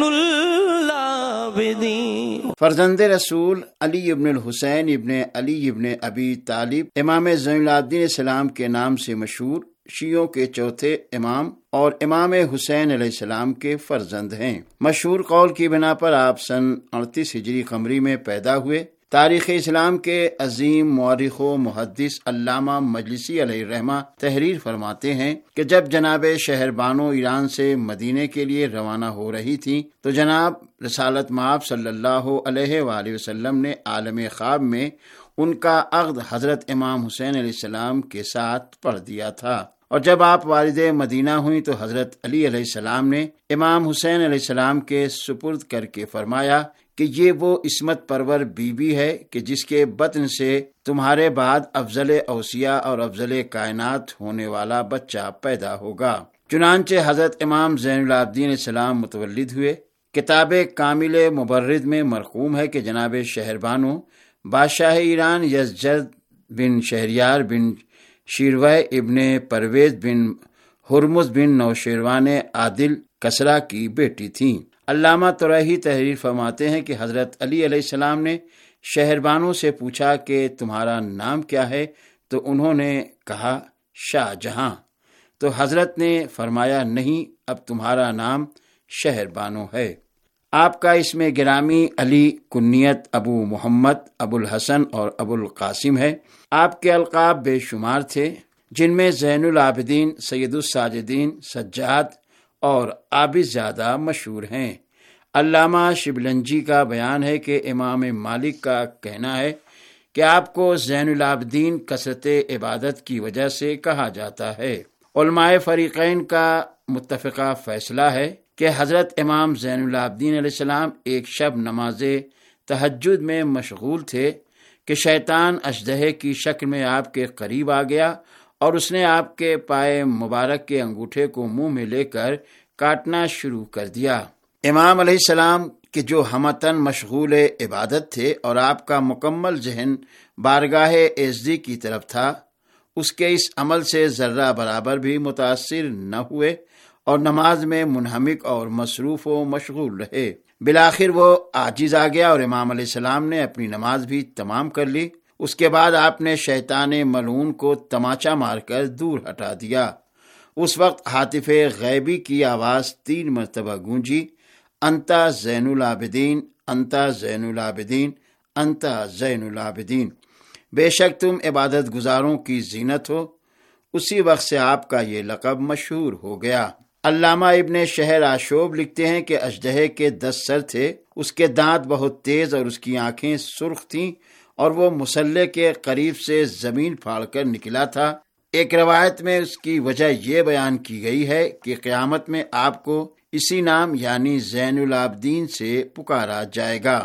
العابدین۔ فرزند رسول علی ابن الحسین ابن علی ابن ابی طالب امام زین العابدین السلام کے نام سے مشہور، شیعوں کے چوتھے امام اور امام حسین علیہ السلام کے فرزند ہیں۔ مشہور قول کی بنا پر آپ سن 38 ہجری قمری میں پیدا ہوئے۔ تاریخ اسلام کے عظیم مورخ و محدث علامہ مجلسی علیہ الرحمہ تحریر فرماتے ہیں کہ جب جناب شہربانو ایران سے مدینے کے لیے روانہ ہو رہی تھیں تو جناب رسالت مآب صلی اللہ علیہ وآلہ وسلم نے عالم خواب میں ان کا عقد حضرت امام حسین علیہ السلام کے ساتھ پڑھ دیا تھا، اور جب آپ والد مدینہ ہوئیں تو حضرت علی علیہ السلام نے امام حسین علیہ السلام کے سپرد کر کے فرمایا کہ یہ وہ عصمت پرور بیوی ہے کہ جس کے بطن سے تمہارے بعد افضل اوصیاء اور افضل کائنات ہونے والا بچہ پیدا ہوگا۔ چنانچہ حضرت امام زین العابدین علیہ السلام متولد ہوئے۔ کتاب کامل مبرد میں مرقوم ہے کہ جناب شہربانو بادشاہ ایران یزدجرد بن شہریار بن شیروہ ابن پرویز بن ہرمز بن نوشیروان عادل کسرا کی بیٹی تھیں۔ علامہ طرحی تحریر فرماتے ہیں کہ حضرت علی علیہ السلام نے شہربانو سے پوچھا کہ تمہارا نام کیا ہے، تو انہوں نے کہا شاہ جہاں، تو حضرت نے فرمایا نہیں، اب تمہارا نام شہربانو ہے۔ آپ کا اسم گرامی علی، کنیت ابو محمد، ابو الحسن اور ابو القاسم ہے۔ آپ کے القاب بے شمار تھے، جن میں زین العابدین، سید الساجدین، سجاد اور عابد زادہ مشہور ہیں۔ علامہ شبلنجی کا بیان ہے کہ امام مالک کا کہنا ہے کہ آپ کو زین العابدین کثرت عبادت کی وجہ سے کہا جاتا ہے۔ علماء فریقین کا متفقہ فیصلہ ہے کہ حضرت امام زین العابدین علیہ السلام ایک شب نماز تہجد میں مشغول تھے کہ شیطان اژدہے کی شکل میں آپ کے قریب آ گیا اور اس نے آپ کے پائے مبارک کے انگوٹھے کو منہ میں لے کر کاٹنا شروع کر دیا۔ امام علیہ السلام کہ جو ہمتن مشغول عبادت تھے اور آپ کا مکمل ذہن بارگاہ ایزدی کی طرف تھا، اس کے اس عمل سے ذرہ برابر بھی متاثر نہ ہوئے اور نماز میں منہمک اور مصروف و مشغول رہے۔ بالآخر وہ عاجز آ گیا اور امام علیہ السلام نے اپنی نماز بھی تمام کر لی۔ اس کے بعد آپ نے شیطان ملعون کو تماچا مار کر دور ہٹا دیا۔ اس وقت ہاتف غیبی کی آواز 3 مرتبہ گونجی، انتا زین العابدین، انتا زین العابدین، انتا زین العابدین، بے شک تم عبادت گزاروں کی زینت ہو۔ اسی وقت سے آپ کا یہ لقب مشہور ہو گیا۔ علامہ ابن شہر آشوب لکھتے ہیں کہ اژدہے کے 10 سر تھے، اس کے دانت بہت تیز اور اس کی آنکھیں سرخ تھیں اور وہ مصلے کے قریب سے زمین پھاڑ کر نکلا تھا۔ ایک روایت میں اس کی وجہ یہ بیان کی گئی ہے کہ قیامت میں آپ کو اسی نام یعنی زین العابدین سے پکارا جائے گا۔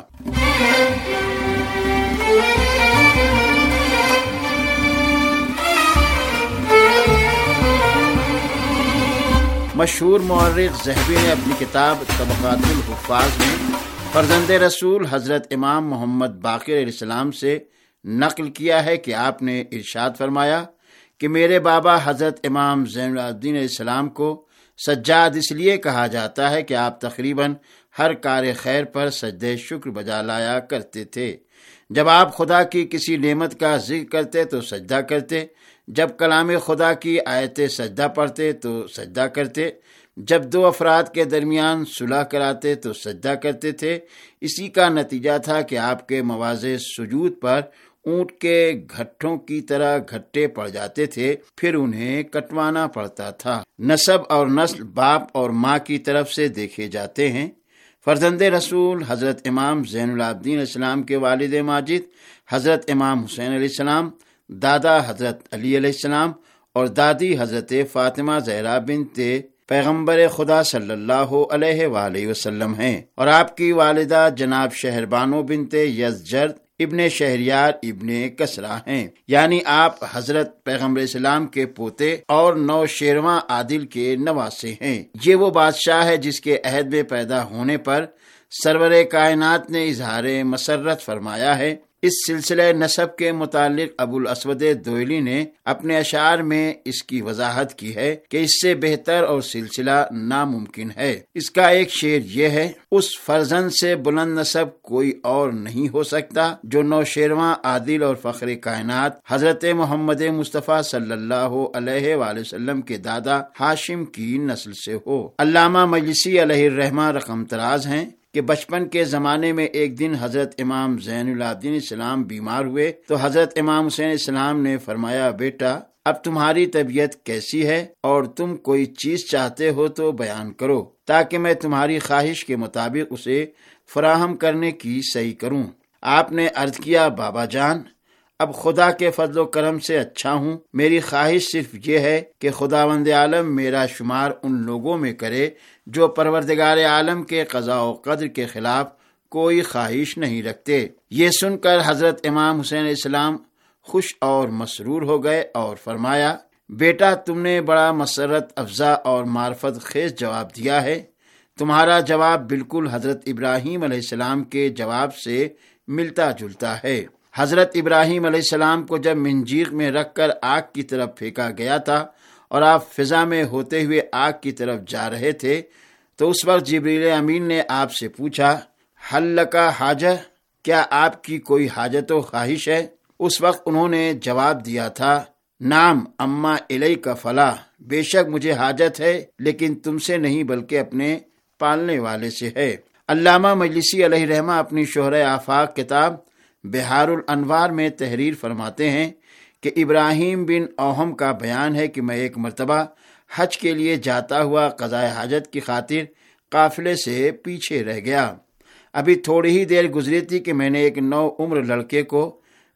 مشہور مورخ ذہبی نے اپنی کتاب طبقات الحفاظ میں فرزند رسول حضرت امام محمد باقر علیہ السلام سے نقل کیا ہے کہ آپ نے ارشاد فرمایا کہ میرے بابا حضرت امام زین العابدین علیہ السلام کو سجاد اس لیے کہا جاتا ہے کہ آپ تقریباً ہر کار خیر پر سجدہ شکر بجا لایا کرتے تھے۔ جب آپ خدا کی کسی نعمت کا ذکر کرتے تو سجدہ کرتے، جب کلام خدا کی آیت سجدہ پڑھتے تو سجدہ کرتے، جب 2 افراد کے درمیان صلح کراتے تو سجدہ کرتے تھے۔ اسی کا نتیجہ تھا کہ آپ کے مواضع سجود پر اونٹ کے گھٹوں کی طرح گھٹے پڑ جاتے تھے، پھر انہیں کٹوانا پڑتا تھا۔ نسب اور نسل باپ اور ماں کی طرف سے دیکھے جاتے ہیں۔ فرزند رسول حضرت امام زین العابدین علیہ السلام کے والد ماجد حضرت امام حسین علیہ السلام، دادا حضرت علی علیہ السلام اور دادی حضرت فاطمہ زہرا بنت پیغمبر خدا صلی اللہ علیہ وآلہ وسلم ہیں، اور آپ کی والدہ جناب شہربانو بنت یزجرد ابن شہریار ابن کسرا ہیں، یعنی آپ حضرت پیغمبر اسلام کے پوتے اور 9 شیرواں عادل کے نواسے ہیں۔ یہ وہ بادشاہ ہے جس کے عہد میں پیدا ہونے پر سرور کائنات نے اظہار مسرت فرمایا ہے۔ اس سلسلہ نسب کے متعلق ابو الاسود دوئلی نے اپنے اشعار میں اس کی وضاحت کی ہے کہ اس سے بہتر اور سلسلہ ناممکن ہے۔ اس کا ایک شعر یہ ہے، اس فرزند سے بلند نسب کوئی اور نہیں ہو سکتا جو 9 شیرواں عادل اور فخر کائنات حضرت محمد مصطفیٰ صلی اللہ علیہ وآلہ وسلم کے دادا ہاشم کی نسل سے ہو۔ علامہ مجلسی علیہ الرحمہ رقم تراز ہیں کہ بچپن کے زمانے میں ایک دن حضرت امام زین العابدین السلام بیمار ہوئے تو حضرت امام حسین السلام نے فرمایا، بیٹا اب تمہاری طبیعت کیسی ہے اور تم کوئی چیز چاہتے ہو تو بیان کرو تاکہ میں تمہاری خواہش کے مطابق اسے فراہم کرنے کی صحیح کروں۔ آپ نے عرض کیا، بابا جان اب خدا کے فضل و کرم سے اچھا ہوں، میری خواہش صرف یہ ہے کہ خداوند عالم میرا شمار ان لوگوں میں کرے جو پروردگار عالم کے قضاء و قدر کے خلاف کوئی خواہش نہیں رکھتے۔ یہ سن کر حضرت امام حسین علیہ السلام خوش اور مسرور ہو گئے اور فرمایا، بیٹا تم نے بڑا مسرت افزا اور معرفت خیز جواب دیا ہے۔ تمہارا جواب بالکل حضرت ابراہیم علیہ السلام کے جواب سے ملتا جلتا ہے۔ حضرت ابراہیم علیہ السلام کو جب منجیق میں رکھ کر آگ کی طرف پھینکا گیا تھا اور آپ فضا میں ہوتے ہوئے آگ کی طرف جا رہے تھے تو اس وقت جبریل امین نے آپ سے پوچھا، حل لکا حاجہ، کیا آپ کی کوئی حاجت و خواہش ہے؟ اس وقت انہوں نے جواب دیا تھا، نام اما الیک فلا، بے شک مجھے حاجت ہے لیکن تم سے نہیں بلکہ اپنے پالنے والے سے ہے۔ علامہ مجلسی علیہ رحمہ اپنی شہرہ آفاق کتاب بہار الانوار میں تحریر فرماتے ہیں کہ ابراہیم بن اوہم کا بیان ہے کہ میں ایک مرتبہ حج کے لیے جاتا ہوا قضاء حاجت کی خاطر قافلے سے پیچھے رہ گیا۔ ابھی تھوڑی ہی دیر گزری تھی کہ میں نے ایک 9 عمر لڑکے کو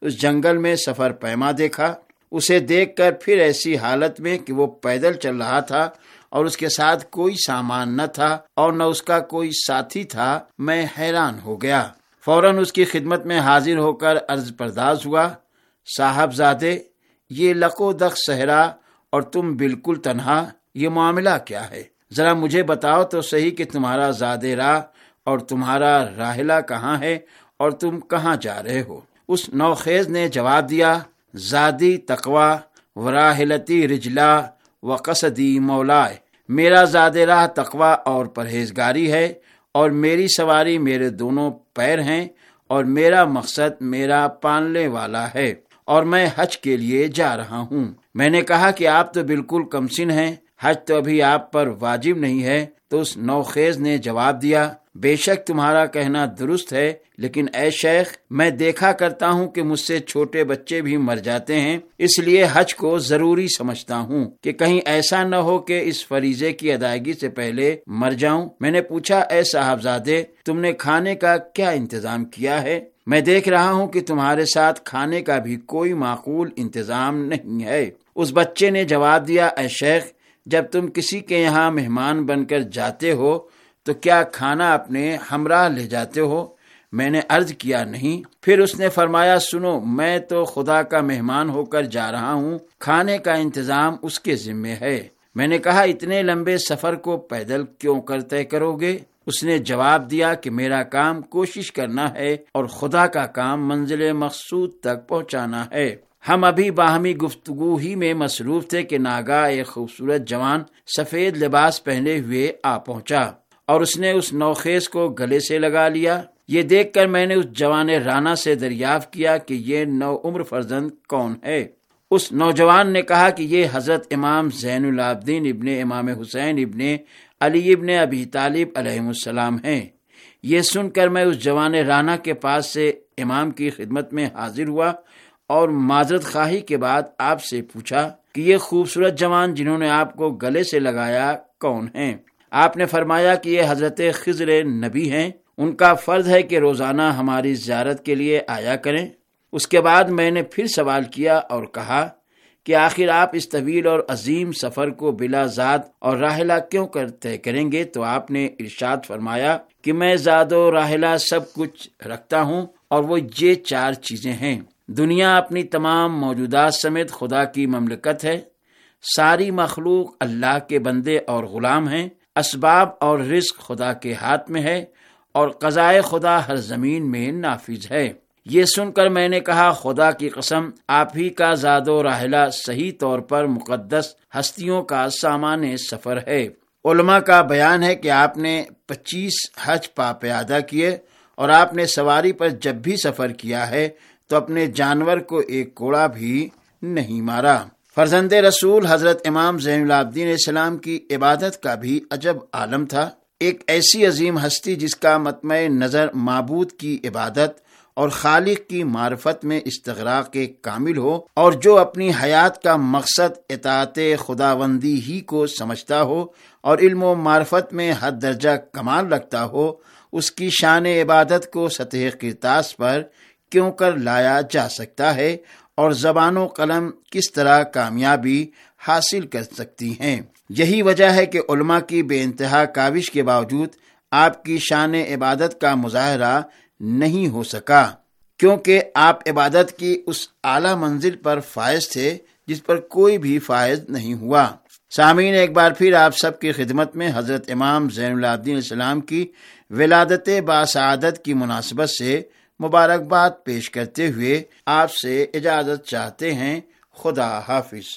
उस जंगल में सफर पैमा देखा। उसे देखकर फिर ऐसी हालत में कि वो पैदल चल रहा था और उसके साथ कोई सामान न था और न उसका कोई साथी था, मैं हैरान हो गया। फौरन उसकी खिदमत में हाजिर होकर अर्ज परदाज हुआ, साहबजादे, ये लको दख सहरा और तुम बिल्कुल तन्हा, ये मामला क्या है? जरा मुझे बताओ तो सही कि तुम्हारा ज़ादे राह और तुम्हारा राहिला कहाँ है और तुम कहाँ जा रहे हो? उस नौखेज ने जवाब दिया, ज़ादी तकवा व राहिलती रिजला व कसदी मौलाए, मेरा ज़ादे राह तकवा और परहेजगारी है और मेरी सवारी मेरे दोनों पैर हैं और मेरा मकसद मेरा पालने वाला है और मैं हज के लिए जा रहा हूँ। मैंने कहा कि आप तो बिल्कुल कमसिन हैं, हज तो अभी आप पर वाजिब नहीं है। तो उस नौखेज ने जवाब दिया, बेशक तुम्हारा कहना दुरुस्त है, लेकिन ऐ शेख, मैं देखा करता हूँ कि मुझसे छोटे बच्चे भी मर जाते हैं, इसलिए हज को जरूरी समझता हूँ कि कहीं ऐसा न हो कि इस फरीजे की अदायगी से पहले मर जाऊं। मैंने पूछा, ऐ साहबजादे, तुमने खाने का क्या इंतजाम किया है? मैं देख रहा हूँ कि तुम्हारे साथ खाने का भी कोई माकूल इंतजाम नहीं है। उस बच्चे ने जवाब दिया, ऐ शेख, जब तुम किसी के यहाँ मेहमान बनकर जाते हो तो क्या खाना अपने हमराह ले जाते हो? मैंने अर्ज किया, नहीं। फिर उसने फरमाया, सुनो, मैं तो खुदा का मेहमान होकर जा रहा हूँ, खाने का इंतजाम उसके जिम्मे है। मैंने कहा, इतने लंबे सफर को पैदल क्यों कर तय करोगे? उसने जवाब दिया कि मेरा काम कोशिश करना है और खुदा का काम मंजिल मकसूद तक पहुँचाना है। हम अभी बाहमी गुफ्तगू ही में मसरूफ थे कि नागा एक खूबसूरत जवान सफेद लिबास पहने हुए आ पहुंचा और उसने उस नौखेज को गले से लगा लिया। ये देखकर मैंने उस जवान राना से दरियाफ्त किया कि ये नौ उम्र फर्जंद कौन है। उस नौजवान ने कहा कि ये हजरत इमाम ज़ैनुल आबिदीन इब्ने इमाम हुसैन इब्ने अली इब्ने अबी तालिब अलैहिस्सलाम हैं। ये सुनकर मैं उस जवान राना के पास से इमाम की खिदमत में हाजिर हुआ और माजरत खाही के बाद आपसे पूछा कि ये खूबसूरत जवान जिन्होंने आपको गले से लगाया कौन हैं? आपने फरमाया कि ये हजरत खिज़र नबी हैं, उनका फर्ज है कि रोजाना हमारी ज़ियारत के लिए आया करें। उसके बाद मैंने फिर सवाल किया और कहा कि आखिर आप इस तवील और अजीम सफर को बिला ज़ाद और राहिला क्यों कर तय करेंगे? तो आपने इरशाद फरमाया कि मैं ज़ादो राहिला सब कुछ रखता हूँ और वो ये 4 चीजें हैं। दुनिया अपनी तमाम मौजूदात समेत खुदा की ममलकत है, सारी मखलूक अल्लाह के बंदे और गुलाम हैं, असबाब और रिज्क खुदा के हाथ में है और क़ज़ाए खुदा हर जमीन में नाफिज है। ये सुनकर मैंने कहा, खुदा की कसम, आप ही का ज़ादो राहिला सही तौर पर मुक़द्दस हस्तियों का सामाने सफर है। उलमा का बयान है कि आपने 25 हज पापयादा किए और आपने सवारी पर जब भी सफर किया है तो अपने जानवर को एक कोड़ा भी नहीं मारा। फर्जंदे रसूल हजरत इमाम ज़ैनुल आबिदीन अलैहिस्सलाम की इबादत का भी अजब आलम था। एक ऐसी अजीम हस्ती जिसका मतमए नज़र माबूद की इबादत और खालिक की मार्फत में इस्तिग़राक़ के कामिल हो और जो अपनी हयात का मकसद इताअत खुदावंदी ही को समझता हो और इल्म व मार्फत में हद दर्जा कमाल रखता हो, उसकी शान इबादत को सतह किरतास पर क्यों कर लाया जा सकता है और ज़बानो कलम किस तरह कामयाबी हासिल कर सकती हैं। यही वजह है कि उलमा की बेइंतहा काविश के बावजूद आपकी शान इबादत का मुजाहरा नहीं हो सका, क्योंकि आप इबादत की उस आला मंजिल पर फायज थे जिस पर कोई भी फायज नहीं हुआ। सामीन, एक बार फिर आप सबकी खिदमत में हजरत इमाम ज़ैनुल आबिदीन अलैहिस्सलाम की विलादत बासआदत की मुनासिबत से मुबारकबाद पेश करते हुए आपसे इजाजत चाहते हैं। खुदा हाफिज।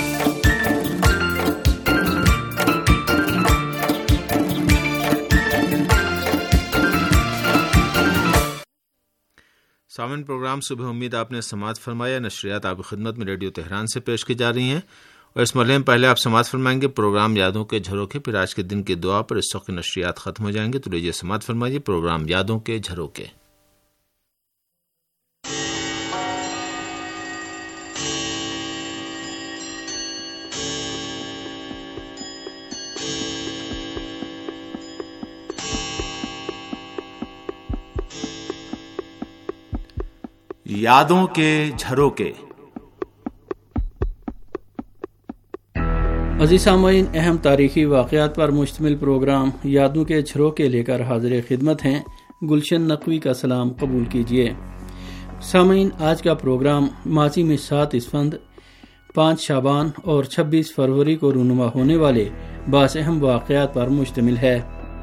सावन प्रोग्राम सुबह उम्मीद आपने समाअत फरमाया। नशरियात आपकी खिदमत में रेडियो तेहरान से पेश की जा रही हैं और इस मरहले में पहले आप समाअत फरमाएंगे प्रोग्राम यादों के झरोखे, फिर आज के दिन की दुआ पर इस वक्त नशरियात खत्म हो जाएंगे। तो लीजिए समाअत फरमाइए प्रोग्राम यादों के झरोखे। یادوں کے جھروکے۔ عزیز سامعین، اہم تاریخی واقعات پر مشتمل پروگرام یادوں کے جھروکے لے کر حاضر خدمت ہیں۔ گلشن نقوی کا سلام قبول کیجیے۔ سامعین، آج کا پروگرام ماضی میں 7 اسفند، 5 شعبان اور 26 فروری کو رونما ہونے والے بعض اہم واقعات پر مشتمل ہے۔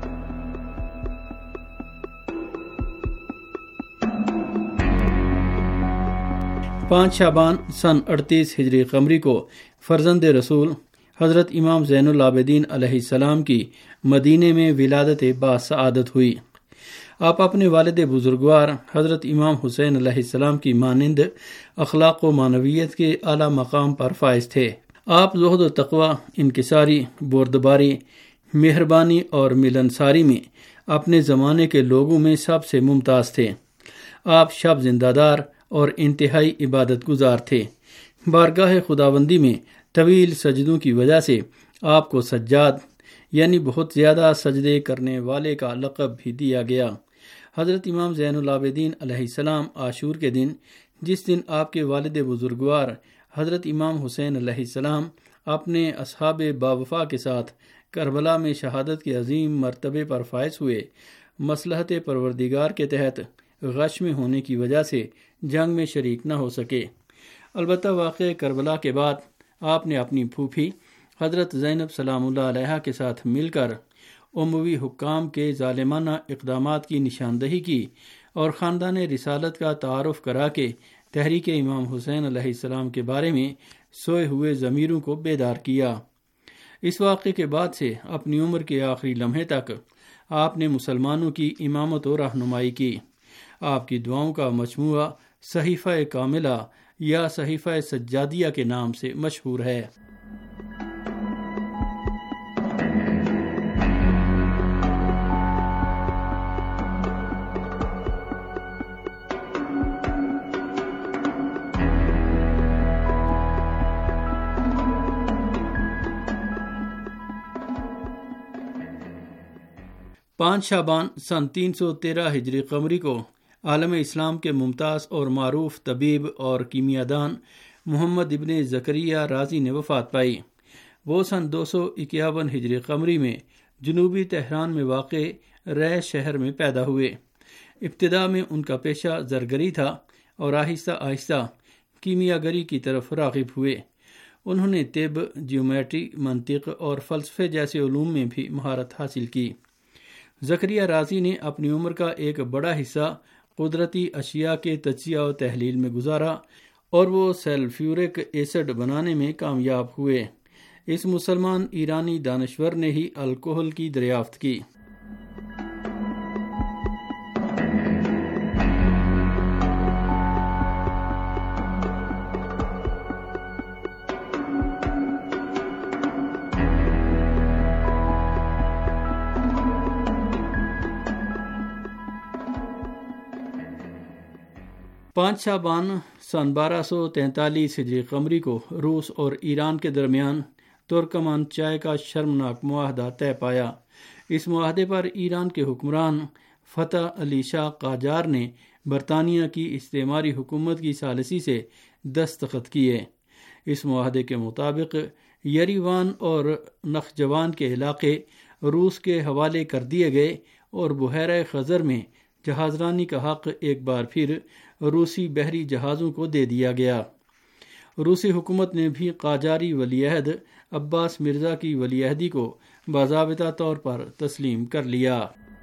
5 شعبان سن 38 ہجری قمری کو فرزند رسول حضرت امام زین العابدین علیہ السلام کی مدینے میں ولادت باسعادت ہوئی۔ آپ اپنے والد بزرگوار حضرت امام حسین علیہ السلام کی مانند اخلاق و معنویت کے اعلیٰ مقام پر فائز تھے۔ آپ زہد و تقوی، انکساری، بردباری، مہربانی اور ملنساری میں اپنے زمانے کے لوگوں میں سب سے ممتاز تھے۔ آپ شب زندہ دار اور انتہائی عبادت گزار تھے۔ بارگاہ خداوندی میں طویل سجدوں کی وجہ سے آپ کو سجاد یعنی بہت زیادہ سجدے کرنے والے کا لقب بھی دیا گیا۔ حضرت امام زین العابدین علیہ السلام عاشور کے دن، جس دن آپ کے والد بزرگوار حضرت امام حسین علیہ السلام اپنے اصحاب باوفا کے ساتھ کربلا میں شہادت کے عظیم مرتبے پر فائز ہوئے، مصلحت پروردگار کے تحت غش میں ہونے کی وجہ سے جنگ میں شریک نہ ہو سکے۔ البتہ واقعہ کربلا کے بعد آپ نے اپنی پھوپھی حضرت زینب سلام اللہ علیہا کے ساتھ مل کر اموی حکام کے ظالمانہ اقدامات کی نشاندہی کی اور خاندان رسالت کا تعارف کرا کے تحریک امام حسین علیہ السلام کے بارے میں سوئے ہوئے ضمیروں کو بیدار کیا۔ اس واقعے کے بعد سے اپنی عمر کے آخری لمحے تک آپ نے مسلمانوں کی امامت و رہنمائی کی۔ آپ کی دعاؤں کا مجموعہ صحیفہ کاملہ یا صحیفہ سجادیہ کے نام سے مشہور ہے۔ پانچ شعبان سن 313 ہجری قمری کو عالم اسلام کے ممتاز اور معروف طبیب اور کیمیا دان محمد ابن زکریہ رازی نے وفات پائی۔ وہ سن 251 ہجری قمری میں جنوبی تہران میں واقع رے شہر میں پیدا ہوئے۔ ابتدا میں ان کا پیشہ زرگری تھا اور آہستہ آہستہ کیمیا گری کی طرف راغب ہوئے۔ انہوں نے طب، جیومیٹری، منطق اور فلسفے جیسے علوم میں بھی مہارت حاصل کی۔ زکریہ رازی نے اپنی عمر کا ایک بڑا حصہ قدرتی اشیاء کے تجزیہ و تحلیل میں گزارا اور وہ سلفیورک ایسڈ بنانے میں کامیاب ہوئے۔ اس مسلمان ایرانی دانشور نے ہی الکحل کی دریافت کی۔ پانچ شعبان سن 1243 ہجری قمری کو روس اور ایران کے درمیان ترکمان چائے کا شرمناک معاہدہ طے پایا۔ اس معاہدے پر ایران کے حکمران فتح علی شاہ قاجار نے برطانیہ کی استعماری حکومت کی ثالثی سے دستخط کیے۔ اس معاہدے کے مطابق یریوان اور نخجوان کے علاقے روس کے حوالے کر دیے گئے اور بحیرہ خزر میں جہاز رانی کا حق ایک بار پھر روسی بحری جہازوں کو دے دیا گیا۔ روسی حکومت نے بھی قاجاری ولی عہد عباس مرزا کی ولی عہدی کو باضابطہ طور پر تسلیم کر لیا۔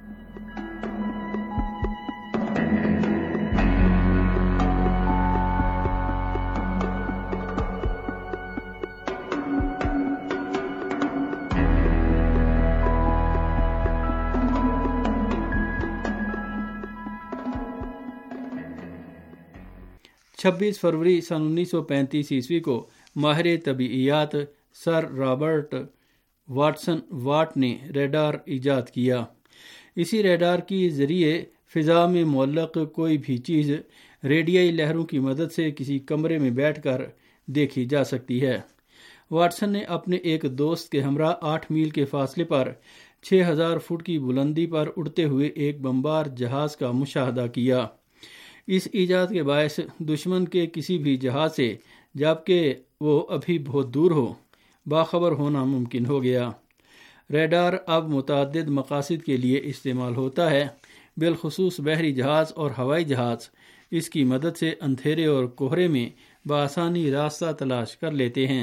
چھبیس فروری سن 1935 عیسوی کو ماہر طبیعیات سر رابرٹ واٹسن واٹ نے ریڈار ایجاد کیا۔ اسی ریڈار کے ذریعے فضا میں معلق کوئی بھی چیز ریڈیائی لہروں کی مدد سے کسی کمرے میں بیٹھ کر دیکھی جا سکتی ہے۔ واٹسن نے اپنے ایک دوست کے ہمراہ 8 میل کے فاصلے پر 6000 فٹ کی بلندی پر اڑتے ہوئے ایک بمبار جہاز کا مشاہدہ کیا۔ اس ایجاد کے باعث دشمن کے کسی بھی جہاز سے، جبکہ وہ ابھی بہت دور ہو، باخبر ہونا ممکن ہو گیا۔ ریڈار اب متعدد مقاصد کے لیے استعمال ہوتا ہے، بالخصوص بحری جہاز اور ہوائی جہاز اس کی مدد سے اندھیرے اور کوہرے میں بآسانی راستہ تلاش کر لیتے ہیں۔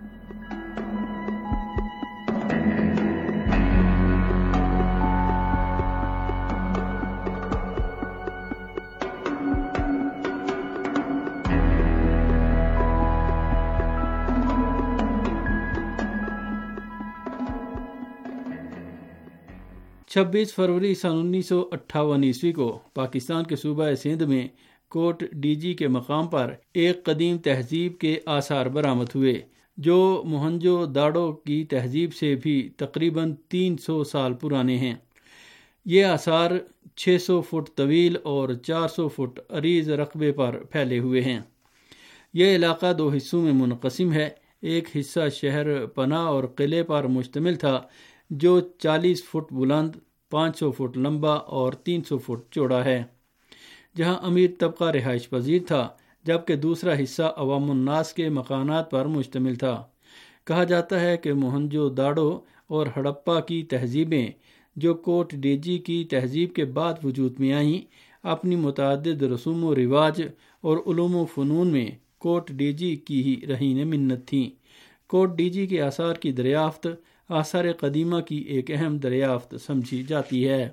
چھبیس فروری سن 1958 عیسوی کو پاکستان کے صوبہ سندھ میں کوٹ ڈی جی کے مقام پر ایک قدیم تہذیب کے آثار برآمد ہوئے جو موہنجو داڑو کی تہذیب سے بھی تقریباً 300 سال پرانے ہیں۔ یہ آثار 600 فٹ طویل اور 400 فٹ عریض رقبے پر پھیلے ہوئے ہیں۔ یہ علاقہ دو حصوں میں منقسم ہے۔ ایک حصہ شہر پناہ اور قلعے پر مشتمل تھا جو 40 فٹ بلند، 500 فٹ لمبا اور 300 فٹ چوڑا ہے، جہاں امیر طبقہ رہائش پذیر تھا، جبکہ دوسرا حصہ عوام الناس کے مکانات پر مشتمل تھا۔ کہا جاتا ہے کہ موہنجو داڑو اور ہڑپا کی تہذیبیں جو کوٹ ڈیجی کی تہذیب کے بعد وجود میں آئیں، اپنی متعدد رسوم و رواج اور علوم و فنون میں کوٹ ڈیجی کی ہی رہین منت تھیں۔ کوٹ ڈیجی کے آثار کی دریافت آثار قدیمہ کی ایک اہم دریافت سمجھی جاتی ہے۔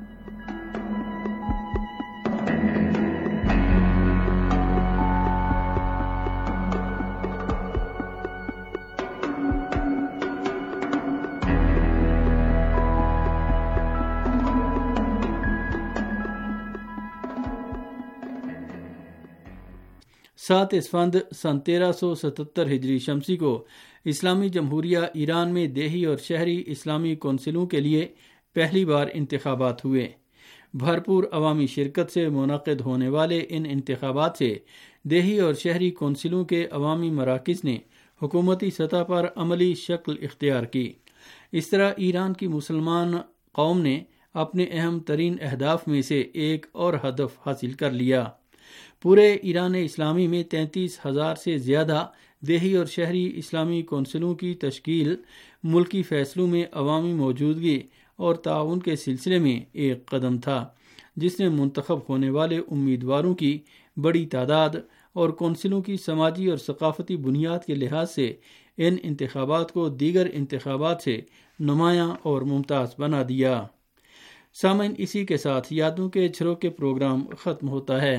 سات اسفند سن 1377 ہجری شمسی کو اسلامی جمہوریہ ایران میں دیہی اور شہری اسلامی کونسلوں کے لیے پہلی بار انتخابات ہوئے۔ بھرپور عوامی شرکت سے منعقد ہونے والے ان انتخابات سے دیہی اور شہری کونسلوں کے عوامی مراکز نے حکومتی سطح پر عملی شکل اختیار کی۔ اس طرح ایران کی مسلمان قوم نے اپنے اہم ترین اہداف میں سے ایک اور ہدف حاصل کر لیا۔ پورے ایران اسلامی میں 33,000 سے زیادہ دیہی اور شہری اسلامی کونسلوں کی تشکیل ملکی فیصلوں میں عوامی موجودگی اور تعاون کے سلسلے میں ایک قدم تھا، جس نے منتخب ہونے والے امیدواروں کی بڑی تعداد اور کونسلوں کی سماجی اور ثقافتی بنیاد کے لحاظ سے ان انتخابات کو دیگر انتخابات سے نمایاں اور ممتاز بنا دیا۔ سامعین، اسی کے ساتھ یادوں کے جھروکے پروگرام ختم ہوتا ہے۔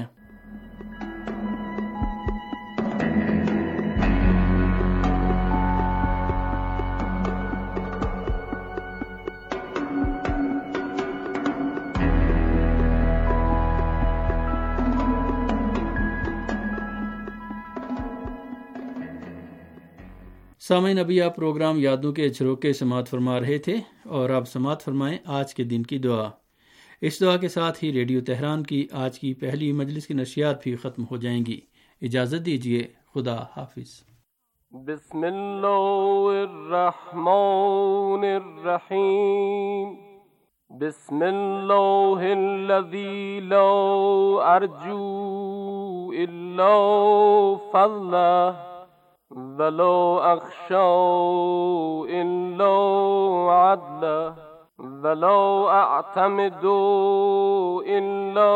سامعین، ابھی آپ پروگرام یادوں کے جھروکے سماعت فرما رہے تھے اور آپ سماعت فرمائیں آج کے دن کی دعا۔ اس دعا کے ساتھ ہی ریڈیو تہران کی آج کی پہلی مجلس کی نشریات بھی ختم ہو جائیں گی۔ اجازت دیجیے، خدا حافظ۔ بسم اللہ الرحمن الرحیم۔ بسم اللہ الذی لا ارجو الا فضلہ وَلَا أَخْشَىٰ إِلَّا عَدْلَهُ وَلَا أَعْتَمِدُ إِلَّا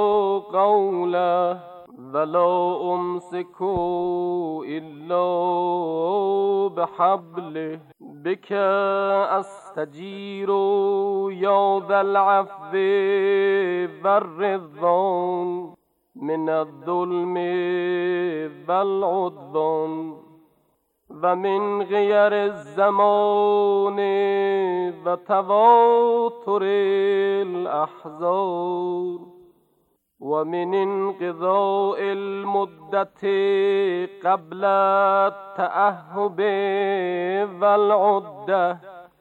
قَوْلَهُ وَلَا أُمْسِكُ إِلَّا بِحَبْلِهِ بِكَ أَسْتَجِيرُ يَا ذَا الْعَفْوِ وَالرِّضْوَانِ مِنَ الظُّلْمِ وَالْعُدْوَانِ ومن غیر الزمان وتواتر الاحزان ومن انقضاء المدة قبل التأهب والعدة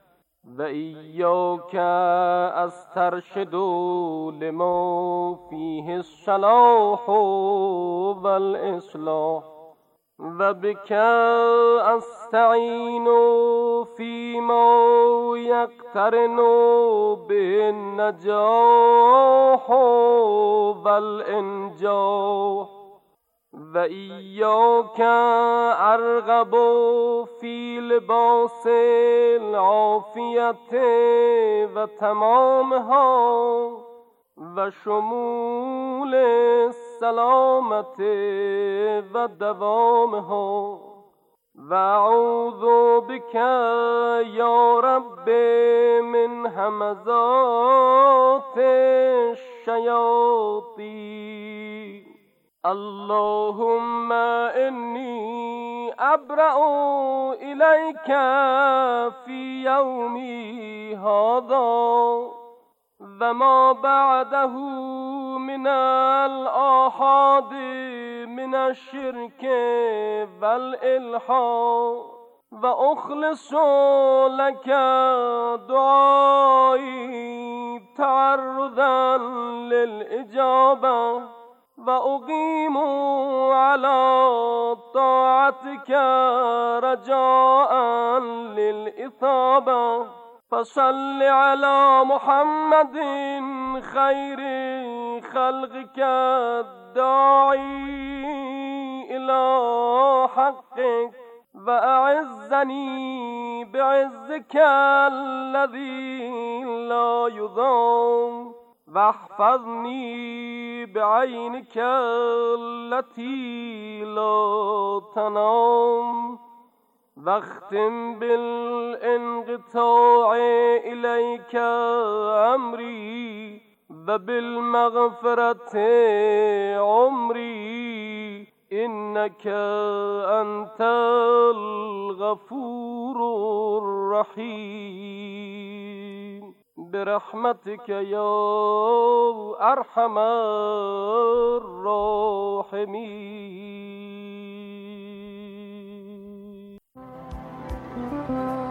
وإياك أسترشد لما فيه الصلاح والإصلاح وبك أستعين فيما يقترن به النجاح والإنجاح وإياك أرغب في لباس العافية وتمامها وشمول السلامة ودوامها وأعوذ بك يا رب من همزات الشياطين اللهم إني أبرأ إليك في يومي هذا وما بعده من الآحاد من الشرك والإلحاد وأخلص لك دعائي تعرضا للإجابة وأقيم على طاعتك رجاء للإثابة فصل على محمد خير خلقك الداعي إلى حقك وأعزني بعزك الذي لا يضام واحفظني بعينك التي لا تنام واختم بالانقطاع إليك أمري وبالمغفرة عمري إنك أنت الغفور الرحيم برحمتك يا أرحم الراحمين.